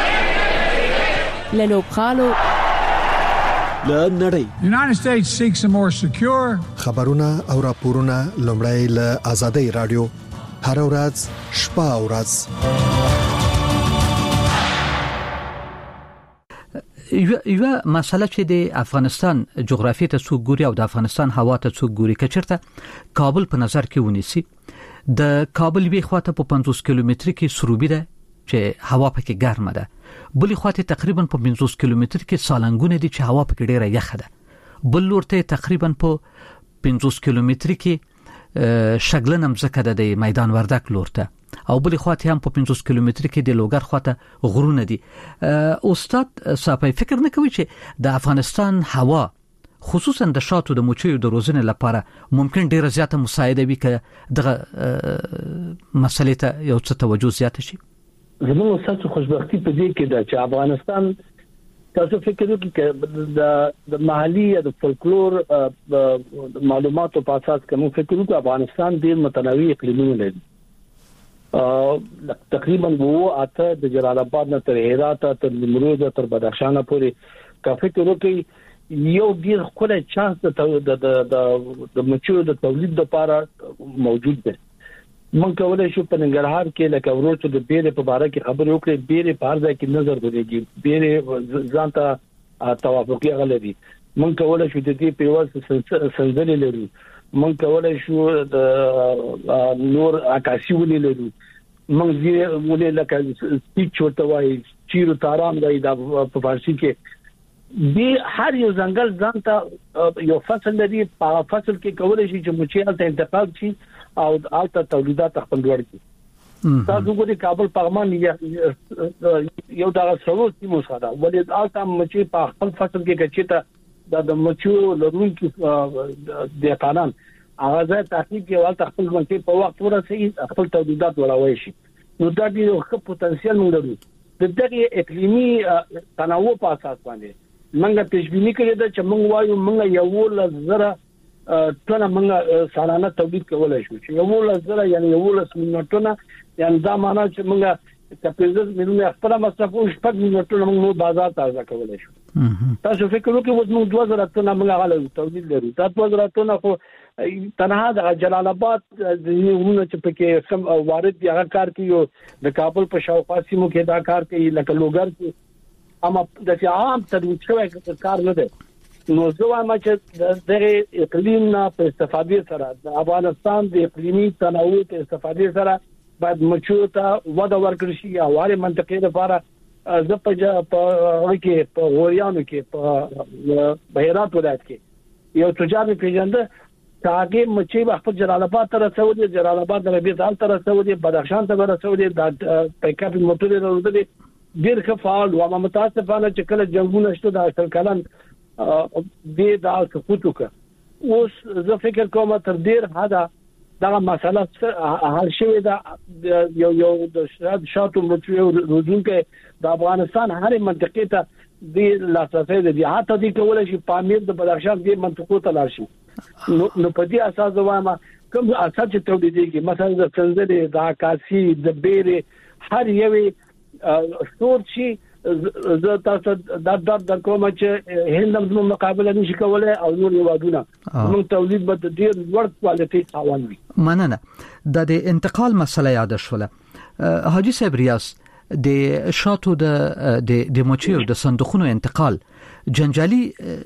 له لوبغالو له نړۍ United States seeks a more secure خبرونه او راپورونه لومړی له آزادۍ رادیو هر ورځ شپه او ورځ یو یو مسله چې د افغانستان جغرافیه ته څوک ګوري او د افغانستان هوا ته څوک ګوري کچرته کابل په نظر کې ونیسي د کابل وی خواته په پنځوس کیلومتر کې سروبي ده چې هوا پکې ګرمه ده بلې خواته تقریبا په پنځوس کیلومتر کې سالنګونه دي چې هوا پکې ډیره یخه ده بل لورته تقریبا په پنځوس کیلومتر کې شګلنم زکه ده د میدان وردک لورته او بل خواته هم په پنځوس کیلومتر کې د لوګر خواته غرونه دي استاد صاحب فکر نه کوي چې د افغانستان هوا خصوصا د شاتو د موچیو د روزنې لپاره ممکن ډیره زیاته مساعده وي ک دغه مسلې ته یو څه توجه زیات شي زموږ استاد خوشبختی په دې کې ده چې افغانستان تاسو فکر وکړئ چې د د محلي یا د فولکلور معلوماتو په اساس کوم فکر وکړو افغانستان ډیر متنوع اقلیمونه لري تقریبا وو اته د جلال آباد نه تر هرات تر نیمروز تر بدخشان پورې کافي کړو یو ډیر خپل چانس د د د مچو د تولید لپاره موجود دی مونږ کولای شو په ننګرهار کې لکه ورته د بیره په اړه کې خبرې وکړې بیره په اړه کې نظر ورېږي بیره ځانته توافقي غلطي مونږ کولای شو د دې په واسطه سنځلې لري مونږ کولای شو د نور عکاسي ونی لرو مونږ یې ولې لکه سپیچ ورته وایي چیرو تارام دی د په فارسی کې دی هر یو ځنګل ځانته یو فصل لري په فصل کې کولای شي چې مچیال ته انتقال شي او الته تولیدات خپل ور دي تاسو ګورئ کابل پغمان یو دا څلور سیمو سره ولې الته مچي په خپل فصل کې کچته د مچو لرونکو د قانون هغه ځای تحقیق کې ولته خپل منځ په وخت ورسېږي خپل تولیدات ولاوي شي نو دا د یو ښه پوتنسیل موږ لرو د دغه اقلیمي تنوع په اساس باندې موږ تشبیه کړی دا چې موږ وایو موږ یو لزره ټونه موږ سالانه تولید کولای شو چې یو لزره یعنی یو لس منټونه یعنی دا معنی چې موږ کپیزل مليونه خپل مصرف او شپږ منټونه موږ بازار ته ځکولای شو تاسو فکر وکړئ چې موږ دوه زره ټونه موږ غواړو تولید لرو دا دوه زره ټونه خو تنها د جلال آباد د یوونه چې پکې سم وارد دی هغه کار کوي د کابل په شاوخوا سیمو کې دا کار کوي لکه لوګر کې اما د عام تدوین شوی کار نه دی نو زه وایم چې د اقلیم نه په استفادې سره د افغانستان د اقلیمي تنوع په استفادې سره باید مچو ته وده ورکړي شي او هر منطقې لپاره زه په په کې په غوریانو کې په بهرات ولایت کې یو تجار پیژنده تاګه مچي خپل جلال آباد ته رسولي جلال آباد د ربيع ځال ته رسولي بدخشان ته رسولي د پېک اپ موټر ورته ډیر ښه فعال او متاسفانه چې کله جنگونه شته د اصل کلن دې دا سقوط وکړ اوس زه فکر کوم تر ډیر حدا دا مسله حل شوې ده یو یو د شاتو مچو روزونکو د افغانستان هر منطقې ته د لاسرسي د حتی د کولای شي پامیر د بدخشان د منطقو ته لار شي نو نو په دې اساس وایم کوم اساس چې تولیدېږي مثلا د څنګه د عکاسي د بیره هر یوې شور شي زه تاسو د د د کوم چې هندم زموږ مقابله نشي کولای او نور یوادونه موږ تولید به د ډیر لوړ کوالټي خاوند وي مننه د انتقال مسله یاد شوله حاجی صاحب ریاض د شاتو د د مچیو د صندوقونو انتقال جنجالي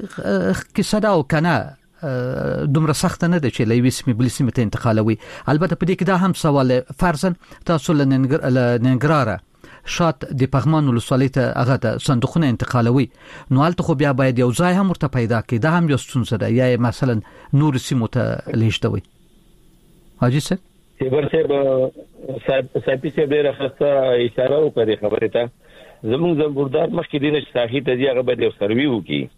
کیسه دا او کنه دومره سخت نه ده چې لوي سیمه بل سیمه ته انتقالوي البته په دې کې دا هم سوال فرضاً تاسو لننګراره شات د پغمان ولسوالۍ ته هغه د صندوقونه انتقالوي نو البته خو بیا باید یو ځای هم ورته پیدا کړي دا هم یو ستونزه ده یا مثلا نور سیمه ته لیږدوي حاجی صاحب سیبر صاحب سایپی صاحب ډیره خاصه اشاره وکړه خبره ته زموږ زمبردار مخکې دینه ساحې ته دی هغه به یو سروي وکړي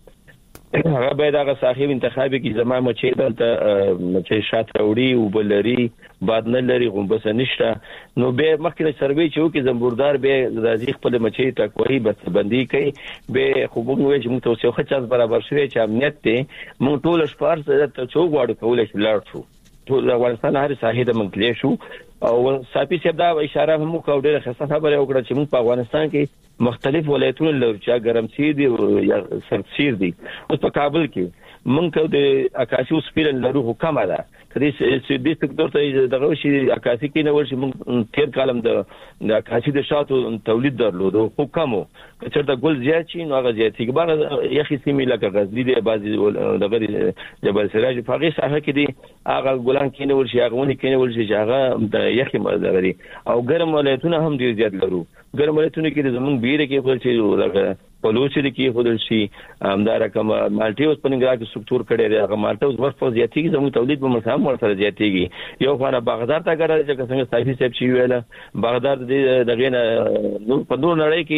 هغه به دا صاحب انتخابي کې زما مچې دلته مچې شات راوړي او بلري بعد نه لري غومبس نشته نو به مخکې سروي چې وکړي زمبردار به راځي خپل مچې ټاکوي بس بندي کوي به خو موږ وایو چې موږ ته څو خچاس برابر شوی چې امنیت ته موږ ټول شپار ته څو غواړو کولای شو لاړ شو ټول افغانستان هر ساحې د منکلې شو او صاحب صاحب دا اشاره هم کوي ډېر خاصه خبره وکړه چې موږ په افغانستان کې مختلف ولایتونه لرو چې ګرمسیر دي یا سردسیر دي اوس په کابل کې موږ د عکاسي اوس پیل لرو حکم ده کدي سیدي سکتور ته دغه شي عکاسي کې نه ورشي موږ تیر کالم د عکاسي د شاتو تولید درلودو حکمو چې دا ګل زیات شي نو هغه زیات کیږي بار یخي سیمه لکه غزنی دی بازي دغه جبل سراج په هغه ساحه کې دي هغه ګلان کې نه ورشي هغه ونی کې نه ورشي چې هغه د یخي مزه لري او ګرم ولایتونه هم ډیر زیات لرو ګرم ولایتونه کې زمونږ بیره کې خپل چې دغه پلوچې کې خودل شي همدا رقم مالټي اوس په نګرا کې سکتور کړي دی هغه مالټي اوس ورته زیاتېږي زموږ تولید په مسام ورته زیاتېږي یو خانه بغداد ته ګرځي چې څنګه صافي صاحب شي ویله بغداد د دغه نه په نور نړۍ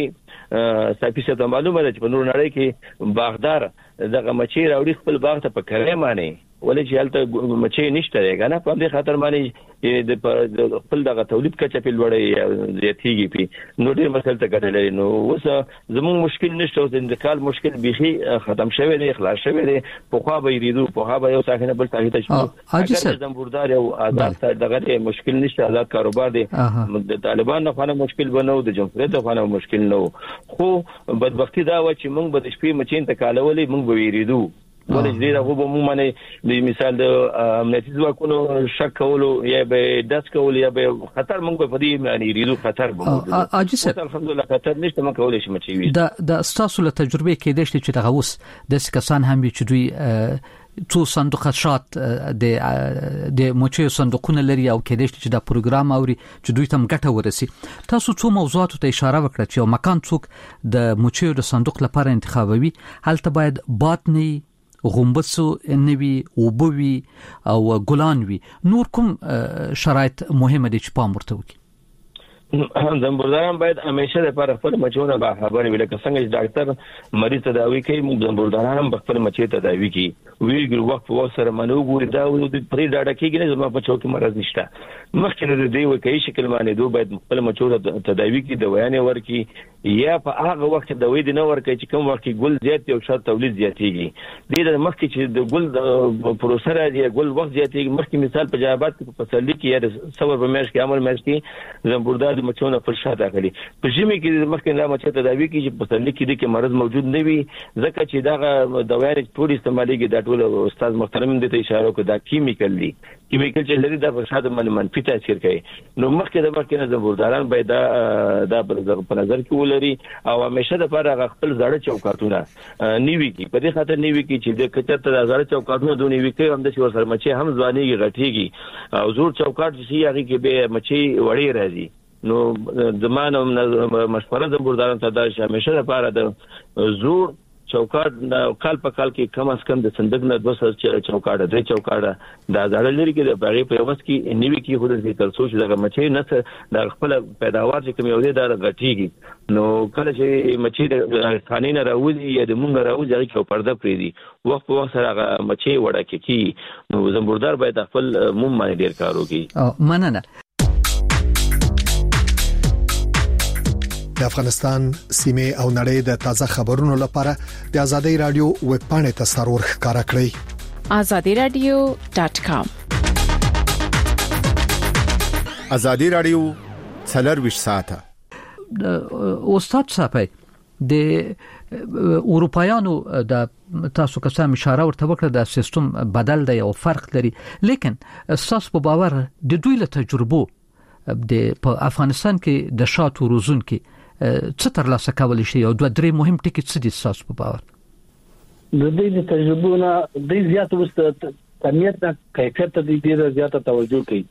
کې صافي صاحب معلومه ده چې په نور نړۍ کې بغداد دغه مچي راوړي خپل باغ ته په کړې معنی ولې چې هلته مچې نشته دی کنه په دې خاطر باندې د خپل دغه تولید کچه په لوړې زیاتېږي پی نو ډېر مسله ته ګټلې نو اوس زموږ مشکل نشته اوس انتقال مشکل بيخي ختم شوی دی خلاص شوی دی په خوا به یریدو په خوا به یو ساحه بل ساحه ته شو اگر زمبردار او آزاد دغه مشکل نشته آزاد کاروبار دی د طالبان نه خانه مشکل بنو د جمهوریت نه خانه مشکل نو خو بدبختی دا و چې موږ به د شپې مچین ته کالولې موږ به یریدو ولې دې راغو به مو باندې د مثال د امنیتي ځواکونو شک کولو یا به داس کول یا به خطر موږ په دې معنی ریدو خطر به اجي صاحب الحمدلله خطر نشته موږ کولای شو مچې وي دا د تاسو له تجربه کې د چې دغه اوس د کسان هم چې دوی څو صندوق شات د د مچې صندوقونه لري او کې د چې دا پروګرام اوري چې دوی تم ګټه ورسي تاسو څو موضوعات ته اشاره وکړه چې مکان څوک د مچې د صندوق لپاره انتخابوي هلته باید باطنی غومبسو نوي وبوي او ګلان وي نور کوم شرایط مهمه دي چې پام ورته وکړي زنبورداران باید همیشه لپاره خپل مچونه به خبرې وي، لکه څنګه چې ډاکټر مریض تداوي کوي، زنبورداران هم خپل مچې تداوي کوي. ویږي وخت په وخت سره منو ګوري دا د پرې ډاډه کېږي نه زما په چوکې مرض نشته. مخکې د دې وکړي شکل باندې دوه باید خپل مچونه تداوي کوي، دوايانې ورکي، یا په هغه وخت دوی د نو ورکي چې کوم وخت ګل زیات او شات تولید زیاتېږي. د مخکې چې د ګل د پروسه راځي ګل وخت زیاتېږي. مخکې مثال په جوابات کې په فصلي کې یا صبر په میاشت کې عمل میاشت کې زنبوردار د مچونو پر شاته غلي. په ژمي کې مخکې لا مچ تداوي کې چې په فصلي کې د کې مرض موجود نه وي، ځکه چې دا دوايانې ټول استعمالېږي. دا ټول استاد محترم دې ته اشاره وکړه، دا کیمیکل دي، کیمیکل چې لري دا په شاته باندې منفي تاثیر کوي. نو مخکې د مخکې نه زنبورداران باید دا دا په نظر کې ولري او همیشه د لپاره خپل زړه چوکاټونه نیوي کی. په دې خاطر نیوي کی چې د کچته د زړه چوکاټونه دونی وی کوي، هم د شور سره مچي هم ځوانيږي غټيږي او زور چوکاټ چې هغه کې به مچي وړي راځي. نو زمانه مشوره زنبورداران ته دا همیشه لپاره د زور چوکاټ کال په کال کې کم از کم د صندوق نه دوه سوه چوکاټ درې چوکاټ دا ځړل لري کې د باغې په وخت کې نیوي کې خود دې تر څو چې دغه مچي نه د خپل پیداوار چې کوم یو دی دا غټيږي. نو کله چې مچي د خانې نه راوځي یا د مونږ راوځي هغه کې پرده پرې دي وخت په وخت سره هغه مچي وړه کې. نو زنبوردار باید خپل موم باندې ډیر کار وکړي. مننه. د افغانستان سیمه او نړۍ د تازه خبرونو لپاره د آزادۍ رادیو ویب پاڼې ته سرور ښکارا کړئ آزادی رادیو ډاٹ کام. آزادی رادیو څلور ساعته. استاد صاحب د اروپایانو د تاسو کسان اشاره ورته وکړه د سیستم بدل دی او فرق لري، لیکن اساس په باور د دوی له تجربو د په افغانستان کې د شاتو روزون کې څه تر لاسه کولای شي او دوه درې مهم ټکي څه دي اساس په باور؟ د دې د تجربونه د زیات وست کمیت نه کیفیت ته ډیره زیاته توجه کوي.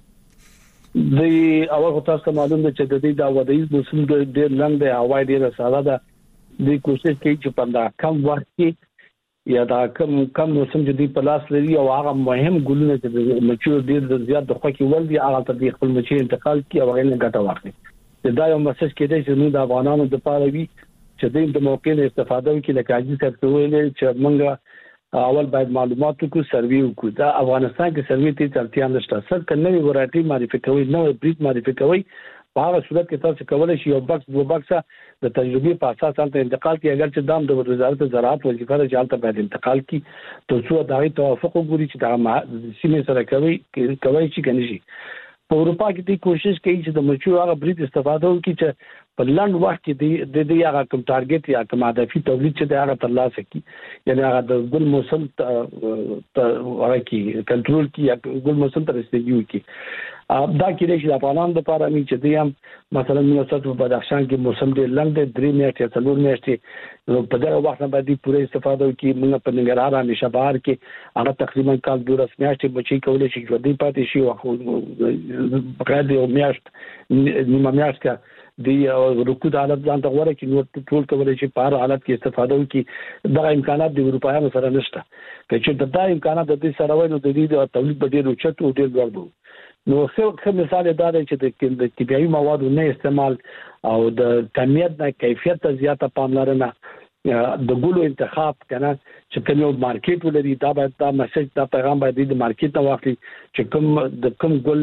د اول تاسو معلوم ده چې د دې د ودایي موسم د ډیر لنډ دی، هوا ډیره ساده ده. د کوشش کوي چې په دا کم وخت کې یا دا کم کم موسم چې دی په لاس لري او هغه مهم ګلونه چې مچو ډیر زیات د خوکي ول دي هغه ته خپل مچي انتقال کی او غیر نه ګټه واخلي. دا یو مسج کېدای چې موږ د افغانانو د پاره وی چې د موقع نه استفاده وکړي، لکه عاجز کړو ویل چې موږ اول باید معلومات وکړو، سروي وکړو. دا افغانستان کې سروي ته چلتیا نشته. سر کنه وی ورایټي معرفي کوي، نو بریډ معرفي کوي. په هغه صورت کې تاسو کولای شئ یو بکس دو بکس د تجربې په اساس ته انتقال کی. اگر چې دام د وزارت زراعت وظیفه ده چې باید انتقال کی تر څو د هغه توافق وګوري چې دا سیمه سره کوي کوي چې کني شي. په اروپا کې د کوشش کوي چې د مچو هغه بریډ استفاده وکړي چې په لنډ وخت کې د دې هغه کوم ټارګټ یا کوم هدفي تولید چې د هغه ترلاسه کړي، یعنی هغه د ګل موسم ته هغه کې کنټرول کړي یا ګل موسم ته رسیدګي وکړي. دا کې د افغانانو لپاره مې چې دی هم مثلا موږ په بدخشان کې موسم ډېر لنډ دی، درې میاشتې څلور میاشتې، په دغه وخت باندې پوره استفاده وکړي. موږ په ننګرهار همیشه بهر کې هغه تقریبا کال دولس میاشتې بچي کولای شي چې دوی پاتې شي او بقاعده یو میاشت نیمه میاشت دی رکود حالت ځان ته غوړي چې نور ټول کولای شي په هر حالت کې استفاده وکړي. دغه امکانات د اروپایانو سره نشته. چې د دا امکانات د دې سره وای نو د دې د تولید په ډېر اوچت او ډېر لوړ وو. نو څه مثال دا دی چې د طبيعي موادو نه استعمال او د کمیت نه کیفیت ته زیاته پاملرنه، د ګلو انتخاب کنه چې کوم یو مارکیټ ولري، دا باید دا میسج دا پیغام باید د مارکیټ ته واخلي چې کوم د کوم ګل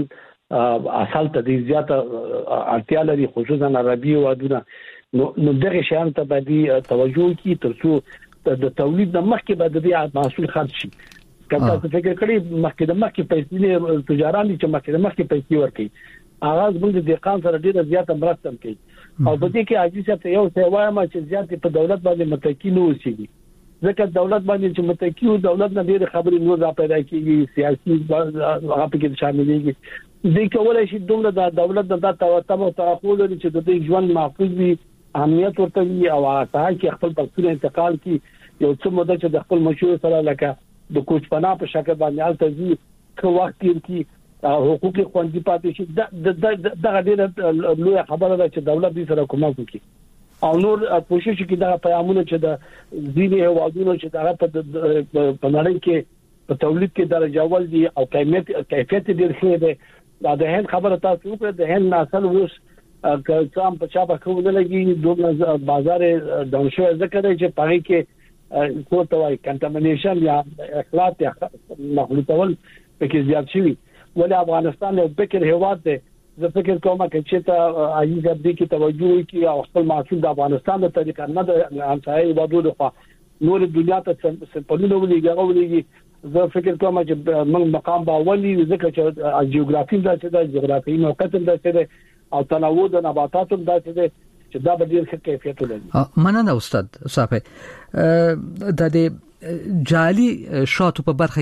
اصل ته د زیاته اړتیا لري، خصوصا عربي وادونه. نو نو دغه شیان ته باید توجه کی تر څو د تولید د مخکې باید د محصول خرج شي. کله چې فکر کړی مخکې د مخکې پیسې تجاران چې مخکې د مخکې پیسې ورکړي اغاز موږ د دقیقان سره ډیره زیاته مرسته کوي. او په دې کې عاجز ته یو څه وایم چې زیاتې په دولت باندې متکی نه اوسېږي، ځکه دولت باندې چې متکی او دولت نه ډیره خبرې نور را پیدا کیږي، سیاسي هغه په کې شاملېږي. د کولای شي دومره د دولت د تواتم او تعقل لري چې د دې ژوند محفوظ وي، امنیت ورته وي او هغه چې خپل پښتون انتقال کی یو څه مده چې د خپل مشور سره لکه د کوچ پناه په شکل باندې التزي خو وخت کې حقوقي خوندي پاتې شي. د دغه ډیره لوی خبره ده چې دولت دې سره کومک وکړي او نور کوشش کوي دا پیغامونه چې د ځینې هوادونو چې دا په نړۍ کې په تولید کې درجه ول دي او کیفیت کیفیت ډیر ښه دی. دا د هند خبره تاسو وکړه، د هند نسل اوس کام په چا په کوله لګي دوه بازار ډاون شو ذکر چې پای کې څو توای کنټامینیشن یا اخلاط یا مخلوطول پکې زیات شي ولې افغانستان یو فکر هیواد دی زه فکر کوم چې ته عايز دې کې توجه وکړي او خپل محصول د افغانستان د طریقې نه د همسایي هیوادونو خوا نور دنیا ته په نوو ولېږي زه فکر کوم چې موږ مقام باولي ځکه چې جیوغرافي د څه د جغرافي موقعیت د څه او تنوع د نباتاتو د څه چې دا به ډیر ښه کیفیت ولري. مننه استاد صاحب. د دې جالي شاتو په برخه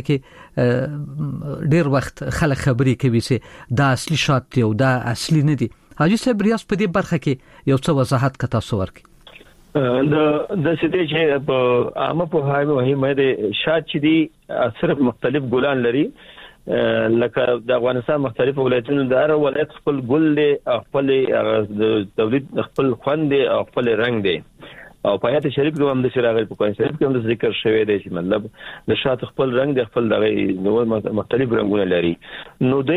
کې ډیر وخت خلک خبرې کوي چې دا اصلي شات دی او دا اصلي نه دی. حاجی صاحب ریاض په دې برخه کې یو څه وضاحت کتا سور کی د د سده چې په عامه په هاي مهمه ده شات چې دي صرف مختلف ګلان لري لکه د افغانستان مختلف ولایتونو د هر ولایت خپل ګل دی خپل د تولید خپل خوند دی او خپل رنگ دی او په آیت شریف کې هم د شراغل په قرآن شریف کې هم ذکر شوی دی چې مطلب د شات خپل رنگ دی خپل دغه نو مختلف رنگونه لري نو د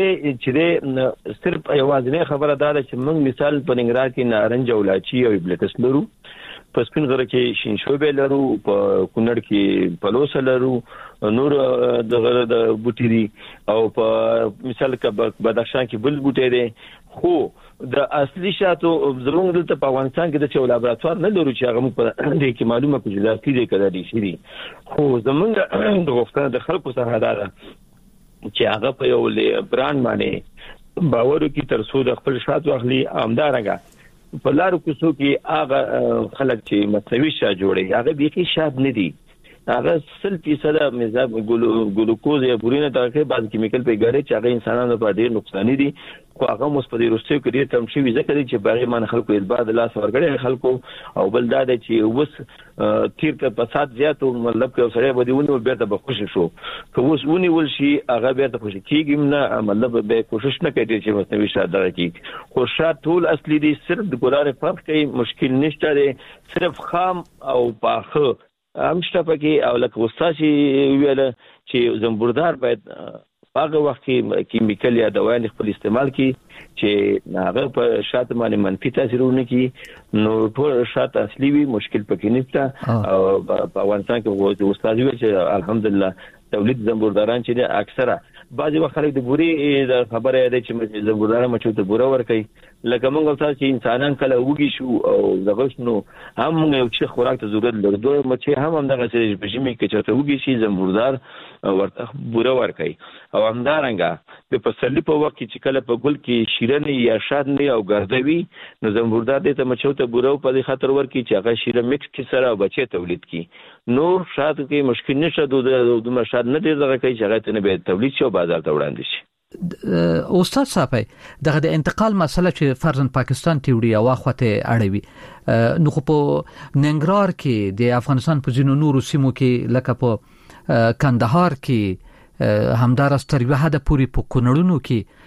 چې صرف یوازینی خبره ده چې موږ مثال په ننګرهار کې نارنج او لاچي او بلکس لرو په سپین غره کې شینشوبه لرو په کونړ کې پلوس لرو نور د غره د بوټي دي او په مثال کې بدخشان کې بل بوټي دي خو د اصلي شاتو زموږ دلته په افغانستان کې د چول لابراتوار نه لرو چې هغه په دې کې معلومه کوي چې دا کیږي کړه دي شي خو زموږ د غوښتنه د خلکو څخه دا ده چې هغه په یو برانډ باندې باور کوي تر څو د خپل شات واخلي امدارنګه په لارو کوڅو کې هغه خلک چې مصنوعي شات جوړي هغه بيخي شات نه دي هغه سل فیصد مزاب ګلوکوز یا پورینه ترکه بعض کیمیکل په ګاره چې هغه انسانانو په ډیر نقصان دي خو هغه مثبت روسي کې ډیر کم شي ځکه چې باغې مان خلکو اثبات لاس ورګړي خلکو او بل دا چې وس تیر ته فساد زیات او مطلب کې سره بدیونه ول بیرته بخښ شو که وس ونی ول شي هغه بیرته خوشي کیږي نه مطلب به کوشش نه کوي چې مصنوعي شات درکې خو شات ټول اصلي دي صرف د ګلاره فرق کوي مشکل نشته دي صرف خام او پاخه امشته پکې او لکه استاد ویل چې زنبوردار باید هغه وخت کې کیمیکل یا دوايان خپل استعمال کی چې هغه په شات باندې منفي تاثیرونه کی نو ټول شات اصلي وي مشکل پکې نشته او په افغانستان کې استاد ویل چې الحمدلله تولید زنبورداران چې اکثره بعضي وخت خلک د بوري د خبره ده چې زنبوردار مچو ته بوره ور کوي لکه موږ تاسو چې انسانان کله وږي شو او دغه شنو هم یو څه خوراک ته ضرورت لري دوی مچ هم هم دغه چې بجمی کې چې ته وږي شي زنبوردار ورته بوره ور کوي او همدارنګه په پسلی په وخت کې چې کله په ګل کې شیرنی یا شات نه او ګرځوي نو زنبوردار دې ته مچو ته بوره په خاطر ور کوي چې هغه شیره مکس کې سره بچي تولید کی نو شات کې مشکل نشه دوه دوه شات نه ډیر دغه کوي چې هغه ته نه به تولید شي بازار ته وړاندې شي. استاد صاحب دغه د انتقال مسله چې فرضاً پاکستان ته وړي او اخوته اړوي نو خو په ننګرهار کې د افغانستان په ځینو نورو سیمو کې لکه په کندهار کې همدار استریه حد پوری په کونړونو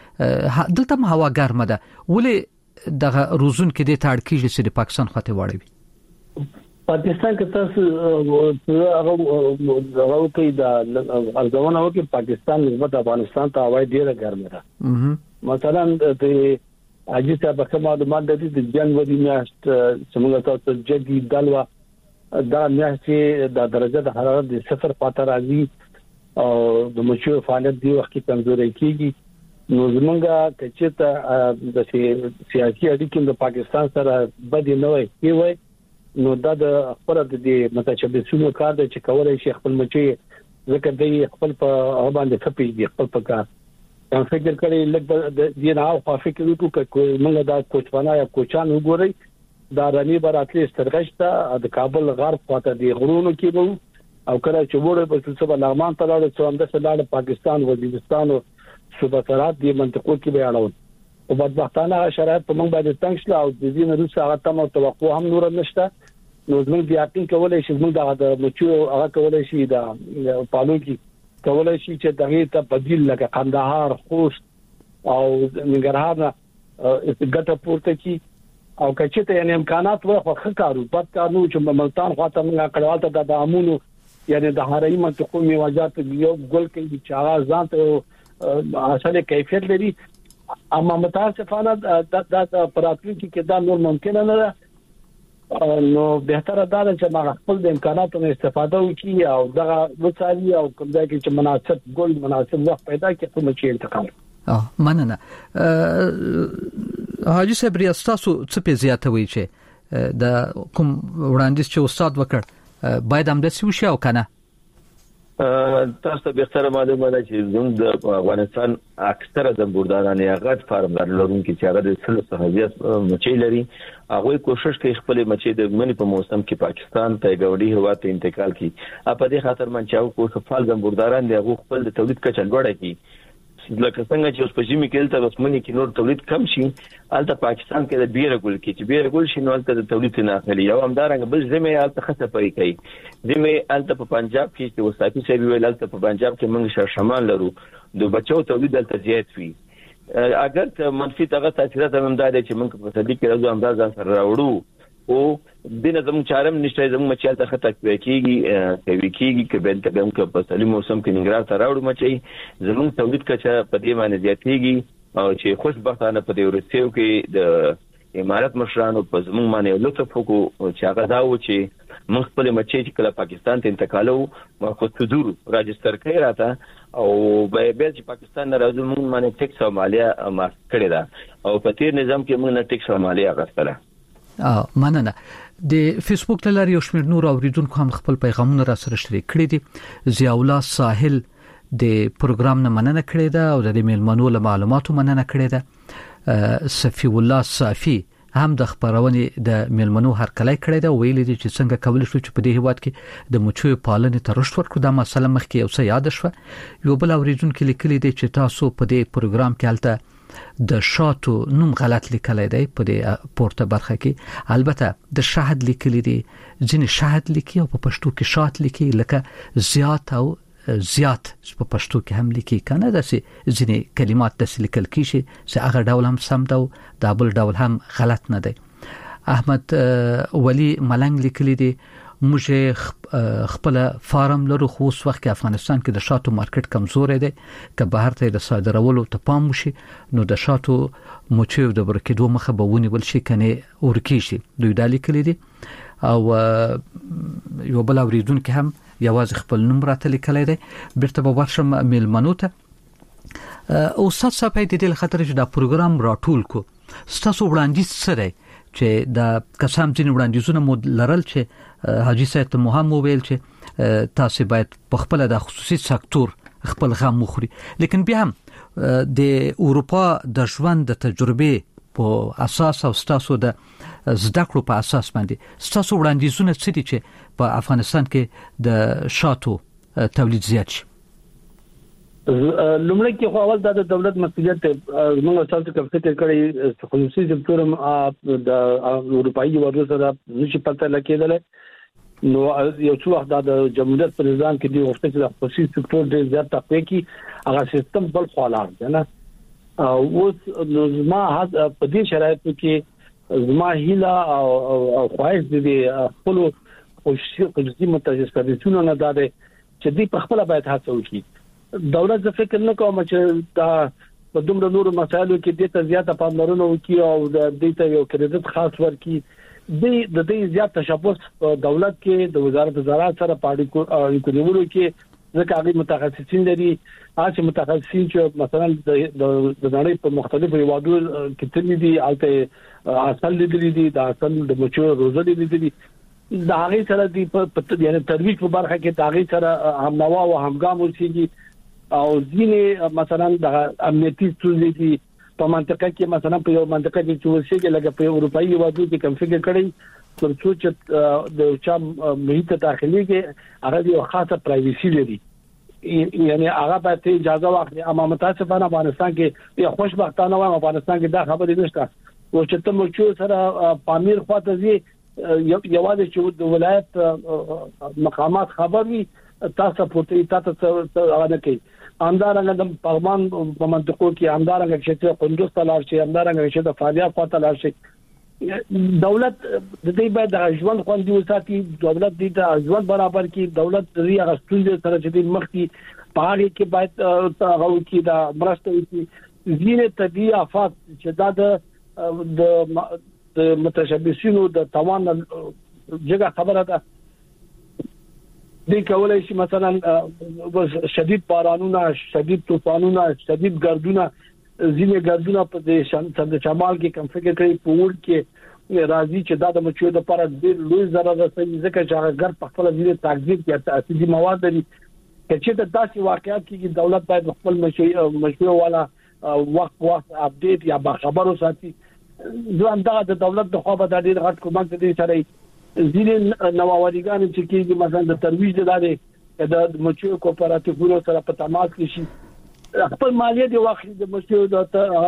کې دلته هوا ګرمه ده ولې دغه روزون کې د تاړ کېږي چې د پاکستان خواته واړوي پاکستان کې تاسو هغه هغه کې دا ارزونه وکړي پاکستان نسبت افغانستان ته هوا ډیره ګرمه ده مثلا د اجي صاحب په معلومات د دې جنوري میاشت څنګه تاسو جدي دلوا دا میاشت د درجه د حرارت د صفر پاتې راځي او د مچو فعالیت دی وخت کې کمزوري کیږي نو زمونږه کچته د سیاسي اړیکو د پاکستان سره بد نه وي وي نو دا د خپل د متشبثونو کار د چې کولای شي خپل مچي ځکه د خپل په باندې خپي دي خپل په کار هم فکر کوي لکه د دې نه او فکر وکړو چې موږ دا کوچوانا یا کوچان وګورئ دا رنی براتلی سترګشته د کابل غرب خواته دی غرونو کې وو او کله چې وړه په څه لغمان ته لاړ څو هم د سلاله پاکستان وزیرستان او صوبه سرات دی منطقو کې بیانول او بدبختانه شرایط په موږ باندې تنګ شل او د دې نه روسه هغه تم او توقع هم نور نشته نو زموږ د یقین کولای شي موږ د مچو هغه کولای شي د پالو کې کولای شي چې دغه ته بدیل لکه قندهار خوست او ننګرهار ګټه پورته کی او کچته یعنی امکانات ورخه خکارو بد کارو چې ملتان خاطر موږ کړهال ته د امونو یعنی د هرای منطقو میواجات یو ګل کې چې هغه ځان ته اصله کیفیت لري اما متاسفانه د د پراتلونکو کې دا نور ممکن نه ده نو بهتره ده چې ما خپل د امکاناتو استفاده وکړي او دغه وسایل او کوم ځای کې چې مناسب ګول مناسب وخت پیدا کړي کوم چې انتقال اه مننه حاجی صاحب ریاستاسو څه په زیاتوي چې د کوم وړاندیز چې استاد وکړ باید هم د سوي او کنه تاسو ته بهتره معلومه ده چې زموږ د افغانستان اکثره د بورداران یا غټ فارمدار لرونکي چې هغه د سلو صحابيات مچي لري هغه کوشش کوي خپل مچي د منی په موسم کې پاکستان ته ګوډي هوا ته انتقال کړي په دې خاطر منچاو کوڅه فعال د بورداران دی هغه خپل د تولید کچه لوړه کړي لکه څنګه چې اوس په جمی کې تل اوس منی کې نور تولید کم شي البته پاکستان کې د بیره ګل کې چې بیره ګل شي نو البته د تولید نه اخلي یو همدارنګه بل زمي البته خصه پي کوي زمي البته په پنجاب کې چې وساتي سوي ویل البته په پنجاب کې موږ شر شمال لرو د بچو تولید البته زیات وي اگر ته منفي دغه تاثیرات هم دادي چې موږ په صدیق کې راځو انداز سره راوړو او د نظم چارم نشته زموږ مچال ته خطر کېږي کوي کېږي چې بل ته هم په صلی موسم کې نګران ته راوړو مچي زموږ تولید کچه په دې باندې زیاتېږي او چې خوشبختانه په دې ورسېو کې د امارات مشرانو په زموږ باندې لطف وکړو چې هغه دا و چې موږ خپل مچي چې کله پاکستان ته انتقالو ما خو صدور راجستر کړی راته او به به چې پاکستان نه راځو موږ باندې ټیکس او مالیه ماف کړی دا او په تیر نظام کې موږ نه ټیکس او مالیه غوښتله اه مننه د فیسبوک لاري یو شمېر نور اوریدونکو هم خپل پیغامونه را سره شریک کړي دي ضیاء الله ساحل د پروګرام نه مننه کړې ده او د میلمنو له معلوماتو مننه کړې ده صفی الله صافی هم د خبرونه د میلمنو هرکلی کړی دا ویل دي چې څنګه کول شو چې په دې هواد کې د مچو پالنې ته رشد ورکړو دا مسله مخکې یو څه یاد شوه یو بل اوریدونکو لیکلي دي چې تاسو په دې پروګرام کې البته د شاتو نوم غلط لیکلی دی په دې پورته برخه کې البته د شهد لیکلي دي ځینې شهد لیکي او په پښتو کې شات لیکي لکه زیات او زیات په پښتو کې هم لیکي کنه د ځینې کلمات د لیکل کیږي چې هغه ډول هم سم دا د بل ډول هم غلط نه دی احمد ولی ملنګ لیکلي دي موږ خپل فارم لرو خو اوس وخت کې افغانستان کې د شاتو مارکیټ کمزور دی که بهر ته د صادرولو ته پام وشي نو د شاتو مچو د ورکېدو مخه به ونیول شي کنه ورکی شي دوی دالي کړی دي او یو بل اوریدونکو هم یوازې خپل نوم راته لیکلی دی بیرته به ورشم میلمنو ته او ستاسو په دې د خاطر چې دا پروګرام راټول کو ستاسو وړاندیز سره چې دا قسم ځین وړاندیزونه مو لرل چې حاجی صاحب مو هم ویل چې تاسو باید په خپل د خصوصي سکتور خپل غم مخوري لیکن بیا هم د اروپا د ژوند د تجربه په اساس او ستاسو د زده کړو په اساس باندې ستاسو وړاندیزونه څه دي چې په افغانستان کې د شاتو تولید زیات شي لومړی کې خو اول د دولت مسؤلیت موږ تاسو ته فکر کړی خصوصي سکتور د اروپایي هیوادونو سره نشي پته لکېدل نو یو څو وخت د جمهوریت پر نظام کې دی وخت چې د خصوصي سکتور ډېر زیات تقوی کی هغه سیستم بل خلاص دی نه او نو زما په دې شرایطو کې زما هیله او خواهش دي خپل خصوصي متخصصینو نه داده چې دوی په خپل باید هڅه وکړي دولت زه فکر نه کوم چې دا په دومره نورو مسایلو کې د ته زیاته پاملرنه وکړي او د دې ته یو کریډټ خاص ورکړي د د دې زیات تشبث دولت کې د وزارت زراعت سره پاړې کوي کې ځکه هغه متخصصین لري هغه متخصصین چې مثلا د نړۍ په مختلفو هیوادونو کې تللي دي البته اصل لیدلي دي د اصل د مچو روزلي دي دا هغه سره دی په یعنی ترویج په برخه کې دا هغه سره هم نوا او همګام ورسیږي او ځینې مثلا د امنیتي ستونزې دي په منطقه کې مثلا په یو منطقه کې چې ورسیږي لکه په اروپایي هیوادونو کې کوم فکر کړی تر څو چې د چا محیط داخلي کې هغه یو خاصه پرایویسي لري یعنی هغه به اجازه واخلي اما متاسفانه افغانستان کې یو خوشبختانه و افغانستان کې دا خبره نشته او چې ته مچو سره پامیر خواته زی یوازې چې د ولایت مقامات خبر وي تاسو پورته تاسو هغه نه کوي اندارنګ د پغمان په منطقو کې اندارنګ چې قندوز تلار شي اندارنګ چې د فاریاب په تلار شي دولت د دې باید د ژوند خوندي وساتي دولت دې د ژوند برابر کې دولت دې هغه ستونزې سره چې مخکې پاره کې باید هغه کې د مرسته وکړي ځینې طبيعي آفات چې دا د د د متشبثینو د توان جګه خبره ده د کولای شي مثلا شدید بارانونه شدید طوفانونه شدید ګردونه ځینې ګردونه په د شمال کې کم فکر کوي په ور کې راځي چې دا د مچیو د لپاره د لوی ضرر رسوي ځکه چې هغه ګر په خپل ځینې تغذیه کې اساسي مواد لري چې د داسې واقعیت کې دولت باید خپل مشروع والا وخت وخت اپډیټ یا خبرو ساتي ځوان دا د دولت د خوا به د ډیر غټ کومک دي سره ځینې نووادیګان چې کېږي مثلا د ترویج لاره د مچیو کوپراتیفونو سره په تماس کې شي خپل مالیه دی واخلي د مچیو د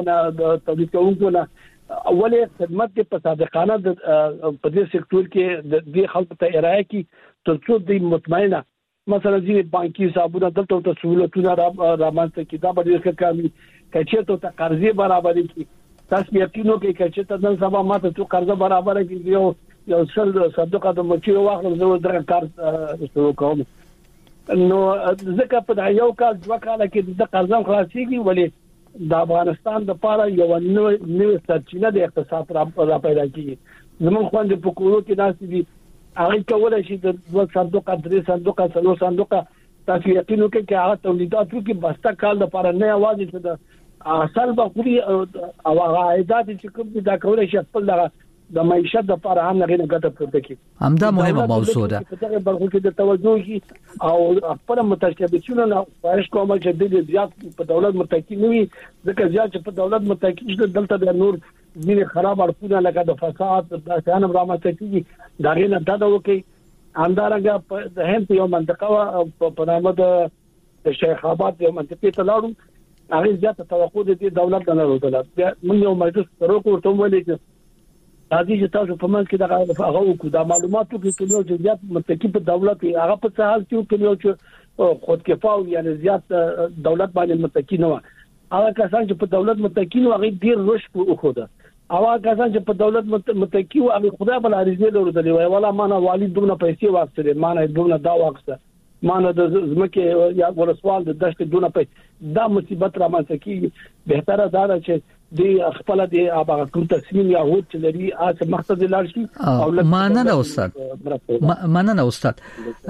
تولید کوونکو نه اولې خدمت په صادقانه د په دې سکتور کې د دې خلکو ته ارائه کی ترڅو د مطمئنه مثلا ځینې بانکي حسابونه دلته ته سہولتونه رامنځته کی دا به ډېر کامي کچې ته قرضې برابرې کی تاسو یقینو کې کچې ته نن سبا ماته څو قرضه برابر کی یو یو سل صدقه د مچیو واخلم زه درې کار شروع کوم نو ځکه په یو کال دوه کال کې د قرضم خلاصيږي ولې د افغانستان د پاره یو نوې سرچینه د اقتصاد را پیدا کیږي زموږ خوند په کورو کې ناس دي هغه کولای شي د دوه صندوق درې صندوق څلور صندوق تاسو یقین وکړئ چې هغه تولیدات کې بسته کال د پاره نه आवाज چې د اصل بخوري او هغه عائدات چې کوم دا کولای شي خپل د معیشت د لپاره هم نه ګټه پورته کړي همدا مهمه موضوع ده په دغه برخو کې د توجه او خپل متشابهتونه نه خواهش کوم چې د زیات په دولت متکی نه وي ځکه زیات چې په دولت متکی دلته د نور ځینې خراب اړخونه لکه د فساد د ځان رامنځته کیږي دا غینه دا وکي اندارنګه د هند یو منطقه په نامه د شیخ آباد یو منطقه ته لاړو هغه زیات توقع د دولت نه لرله موږ یو مجلس سره کوته ویل چې راځي چې تاسو په منځ کې دا هغه وکړو دا معلوماتو کې کلیو چې زیات متکی په دولت هغه په څه حال کې کلیو چې خود کفاو یعنی زیات دولت باندې متکی نه و هغه کسان چې په دولت متکی نو هغه ډیر رش په خوده هغه کسان چې په دولت متکی او هغه خدای بل عریضه لري ولا ولا ما نه والد دونه پیسې واخلې ما نه دونه دا واخسته ما نه د زمکه یا ورسوال د دشت دونه پیسې دا مصیبت را مانځي کی بهتره دا چې دی خپل دی هغه کوم تصمیم یا هوت چې لري اته مقصد لار شي او مننه استاد مننه استاد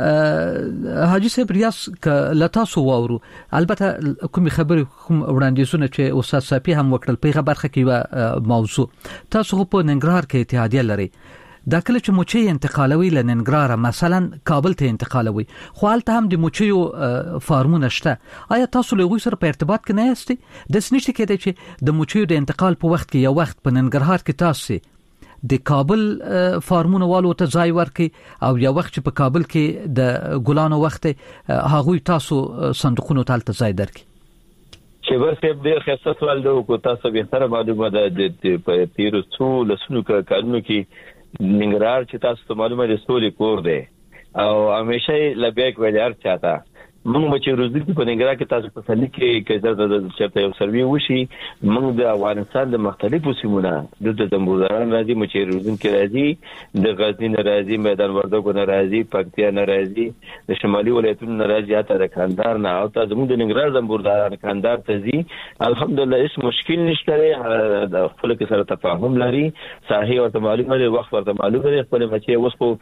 حاجی صاحب ریاض ک لتاسو وورو البته کوم خبر کوم وړاندیزونه چې استاد صافي هم وکړل په خبرخه کې موضوع تاسو په ننګرهار کې اتحادیه لري دا کله چې موچي انتقالوي لننګرهار مثلا کابل ته انتقالوي خو حالته هم د موچيو فارمونه شته آیا تاسو له غوي سره په ارتباط کې نه یاستئ د سنشت کې چې د موچيو د انتقال په وخت کې یو وخت په ننګرهار کې تاسو د کابل فارمونه والو ته ځای ورکړي او یو وخت چې په کابل کې د ګلانو وخت هغه تاسو صندوقونو ته ځای درکړي چې ورته د خاصه سوال د کو تاسو به سره معلومه ده د تیر څو لسونو کارونو کې ننګرهار چې تاسو ته معلومه ده سولې کور دی او همیشه لبیک ویلار چاته موږ چې روزي په ننګرهار کې تاسو په سلی کې کله د چرته یو سروي وشي موږ د افغانستان د مختلفو سیمونو د زمبوزاران راځي مو چې روزي کې راځي د غزنی ناراضي میدان وردګو ناراضي پکتیا ناراضي د شمالي ولایتونو ناراضي اته د کاندار نه او تاسو موږ د ننګرهار زمبوزاران کاندار ته زی الحمدلله هیڅ مشکل نشته د خپل کې سره تفاهم لري صحیح او معلومه دی وخت ورته معلومه دی خپل بچي اوس په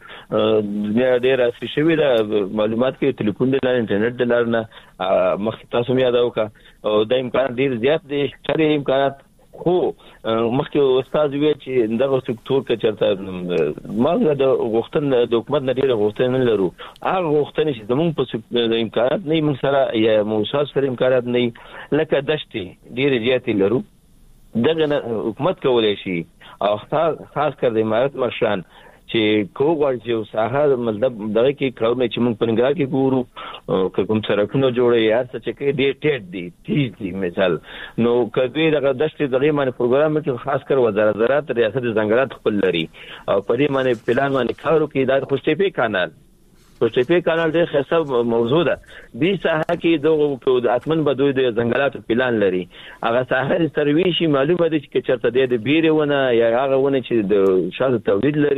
ډېر اساسي شوی د معلومات کې ټلیفون د انټرنیټ دلارنه مخ تاسو مې یادو کا او د امکان ډیر زیات دي چې امکانات خو مخکې استاد وی چې دغه سکتور کې چرته ماغه د غوښتن د حکومت نه ډیره غوښتنه نه لرو هغه غوښتنه چې زموږ په امکانات نه موږ سره یا موسس سره امکانات نه لکه دشتي ډیره زیات لرو دغه حکومت کولای شي او خاص کر د امارات مشران چې کوغړ چې ساحه مطلب دغه کې کارونه چې موږ په ننګرهار کې ګورو کوم سرکونو جوړي یا څه چې کې ډېر ټیټ دي تیز دي مثال نو کله دغه دشت دغه باندې پروګرام کې خاص کر وزارت زراعت ریاست ځنګلات خپل لري او په دې باندې پلان باندې کارو کې د خوشتپی کانال خوشتپی کانال ډېر خاصه موضوع ده دې ساحه کې دغه اتمن بدوی د ځنګلات پلان لري هغه ساحه سروي شي معلومه ده چې چرته د بیرونه یا هغه ونه چې د شاته تولید لري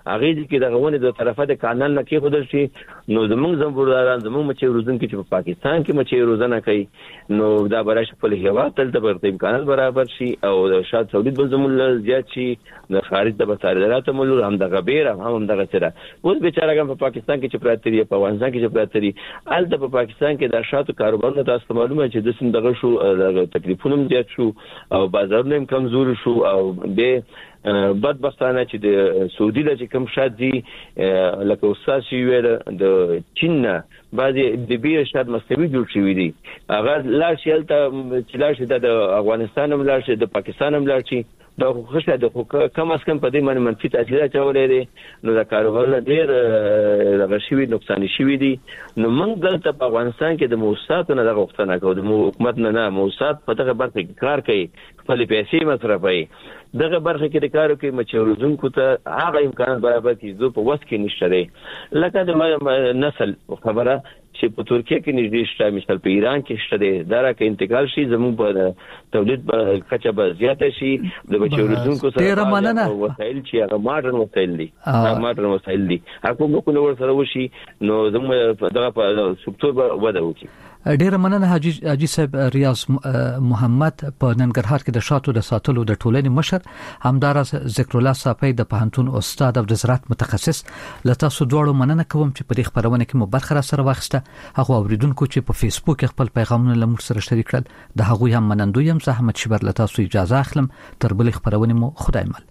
هغه کې د غوونه د طرفه د کانال نه کې خودل شي نو زمونږ زموږداران زمونږ مچي روزونکو چې په پاکستان کې مچي روزنه کوي نو دا برابر په هوا تل د برته امکانات برابر شي او د شاد سعودي بل زمول زیات شي د خارج د بصارات مول هم د غبیر هم د غسره اوس بیچاره په پاکستان کې چې پراته دي په افغانستان کې چې پراته دي ال د پاکستان کې د شاتو کاروبار تاسو معلومه چې د سند دغه شو د تکلیفونو زیات شو او بازارونه هم کمزور شو او به بدبختانه چې د سعودي د کوم شاد دي لکه استاد شي ویل د چین بعضي د بیر شاد مستوي جوړ شوی دي هغه لا شیل ته چې لا شي د افغانستان هم لا شي د پاکستان هم لا شي دا خوشاله د کم اس کم په دې باندې منفي تاثیر چولې دي نو د کاروبار ډېر غشوي نقصان شوی دي نو موږ دلته په افغانستان کې د موسساتو نه د غوښتنه کوو د حکومت نه نه موسسات په دغه برخه کې کار کوي خپل پیسې مصرفوي دغه برخه کې د کارو کې مچورزونکو ته هغه امکانات برابر کړي جو په وس کې نشته دی لکه د نسل خبره چې په ترکیه کې نږدې شته مثال په ایران کې شته دی دا راکې انتقال شي زموږ په تولید په کچه به زیاته شي د بچورزونکو سره وسایل چې هغه ماډرن وسایل دي ماډرن وسایل دي حکومت نو ورسره وشي نو زموږ دغه په سکتور به وده وکړي ډیره مننه حاجی حاجی صاحب ریاض محمد په ننګرهار کې د شاتو د ساتلو د ټولنې مشر همدارس ذکر الله صافی د پوهنتون استاد او د زراعت متخصص لته سو دوړو مننه کوم چې په دې خبرونه کې مو برخه را سره واخسته هغه اوریدونکو چې په فیسبوک خپل پیغامونه لمر سره شریک کړل د هغه هم منندوی هم زحمت شبر لته سو اجازه اخلم تر بل خبرونه مو خدای مل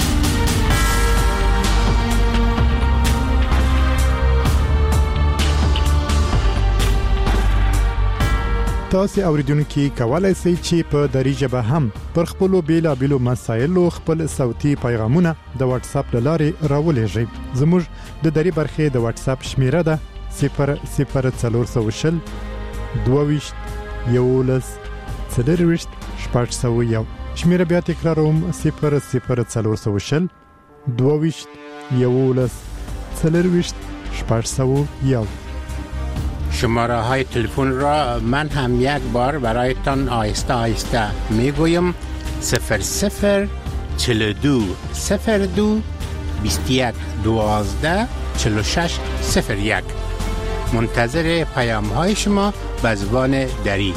تاسو اوریدونکو کولای شئ چې په دری ژبه هم پر خپل بیلابېلو مسایلو خپل صوتي پیغامونه د واتس اپ لارې راولېږئ زموږ د دری برخې د واتس اپ شمیره ده صفر صفر څلور سوه شل دوه یولس څلور شپږ سوه یو شمیره بیا تکراروم صفر صفر څلور سوه شل دوه یولس څلور شپږ سوه یو شماره های تلفن را من هم یک بار برایتان آهسته آهسته میگویم صفر صفر چهل و دو صفر دو بیست و یک دوازده چهل و شش صفر یک منتظر پیام های شما به زبان دری.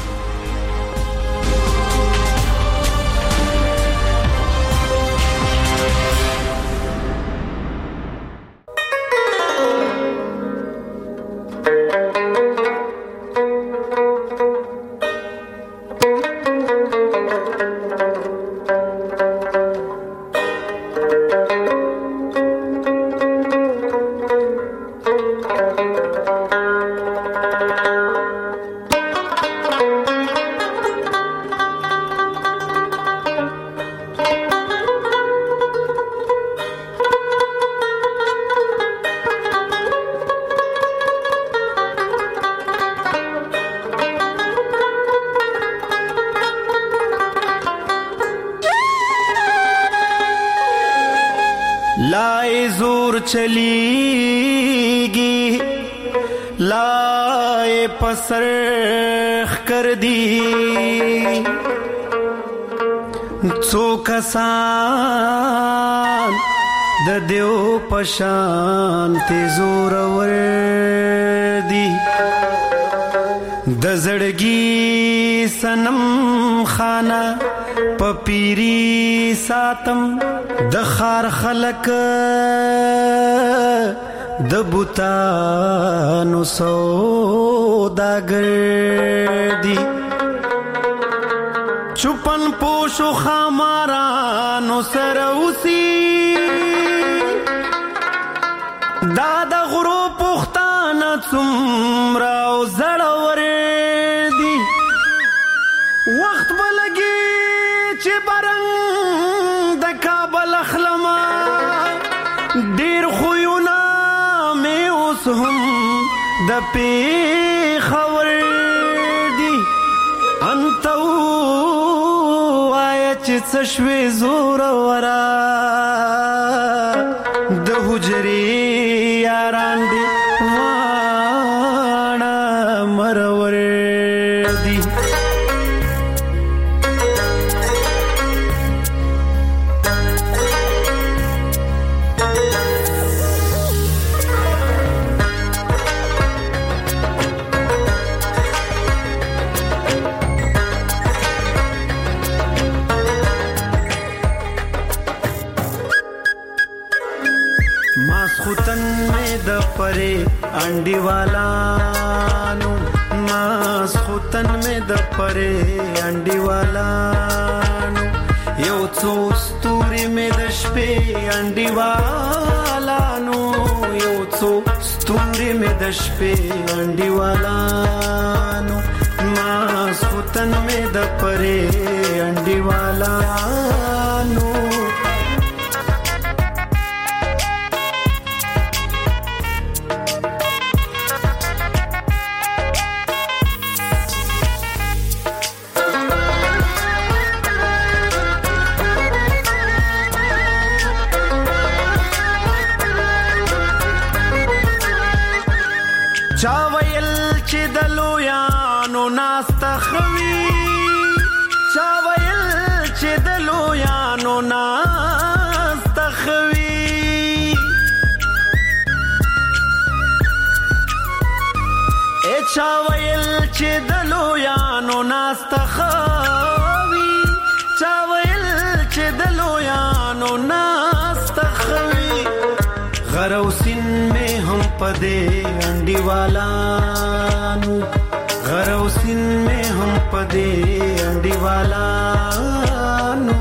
चलीगी लाए पसरख कर दी सो कसान د دیو پشان تیزور وردی د زړګي سنم خانه پپیری ساتم د خار خلق د بوتانو سوداګر دی چوپن پوشو خامارانو سروسی دا د غرو پختانه څومره زړور دی وخت بلګي چې برنګ د کابل اخلما ډیر خوونه مې اوس هم د پیښور دی انت وای چې څه شوي زور ورا د حجرې یاران دی وانا مرور دی ماسختن میں د پرے انډی والا نو ماسختن میں د پرے انډی والا نو یو څو ستوري میں د شپې انډی والا نو یو څو ستوري میں د شپې انډی والا نو ماسختن میں د پرے انډی والا نو چاویل چې دلو یانو ناستخوي چاویل چې دلو یانو ناستخوي اے چاویل چې دلو یانو ناستخوي چاویل چې دلو یانو ناستخوي غروسین میں ہم پدے انڈی والا نو غروسین میں ہم پدے انڈی والا نو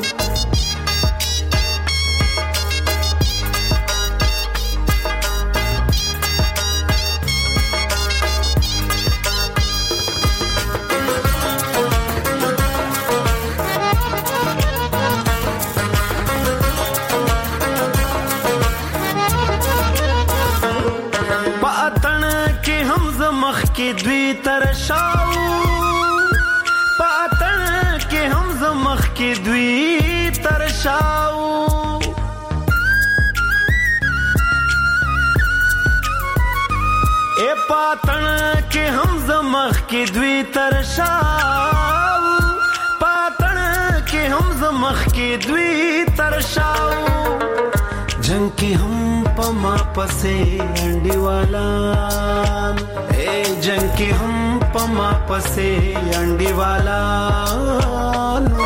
के द्वी तरशाऊ पातन के हम जमख के द्वी तरशाऊ ए पातन के हम जमख के द्वी तरशाऊ पातन के हम जमख के द्वी तरशाऊ जंग के हम पमा पसे अंडी वाला ए जंग के हम पमा पसे अंडी वाला नो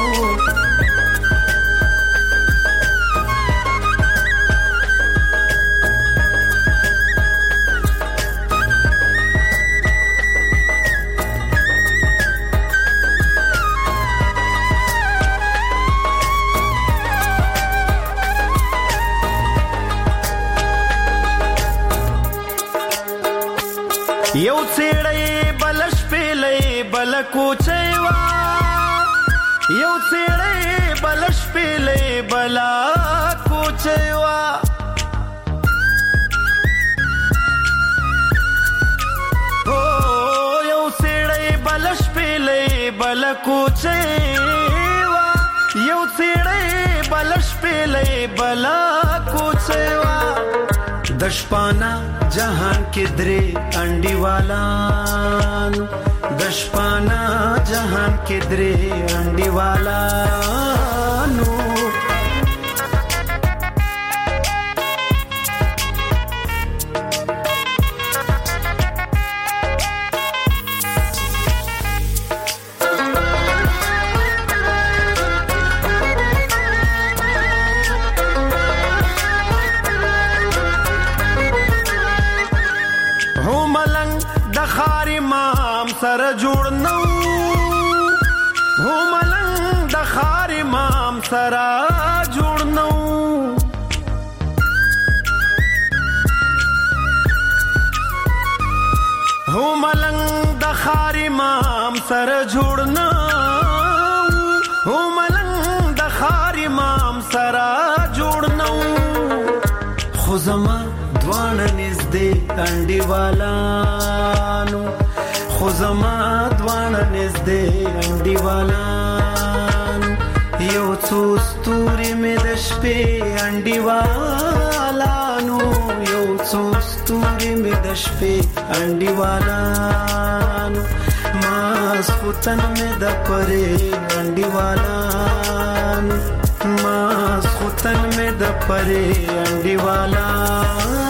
یو څېړې بلش پیلې بل کوچېوا یو څېړې بلش پیلې بل کوچېوا او یو څېړې بلش پیلې بل کوچېوا یو څېړې بلش پیلې بل کوچېوا دشپانا जहान के द्रे अंडी वाला दशपाना जहान के द्रे अंडी वाला नो سر جوړ نو هو ملنګ د خار امام سر جوړ نو هو ملنګ د خار امام سر جوړ نو هو ملنګ د خار امام سر جوړ نو خو زما دوان نږدې انډي والا نو خو زما دوان نږدې انډي والا یو څو ستوري مې د شپې انډي والا نو یو څو ستوري مې د شپې انډي والا نو ماسختن مې د پرې انډي والا نو ماسختن مې د پرې انډي والا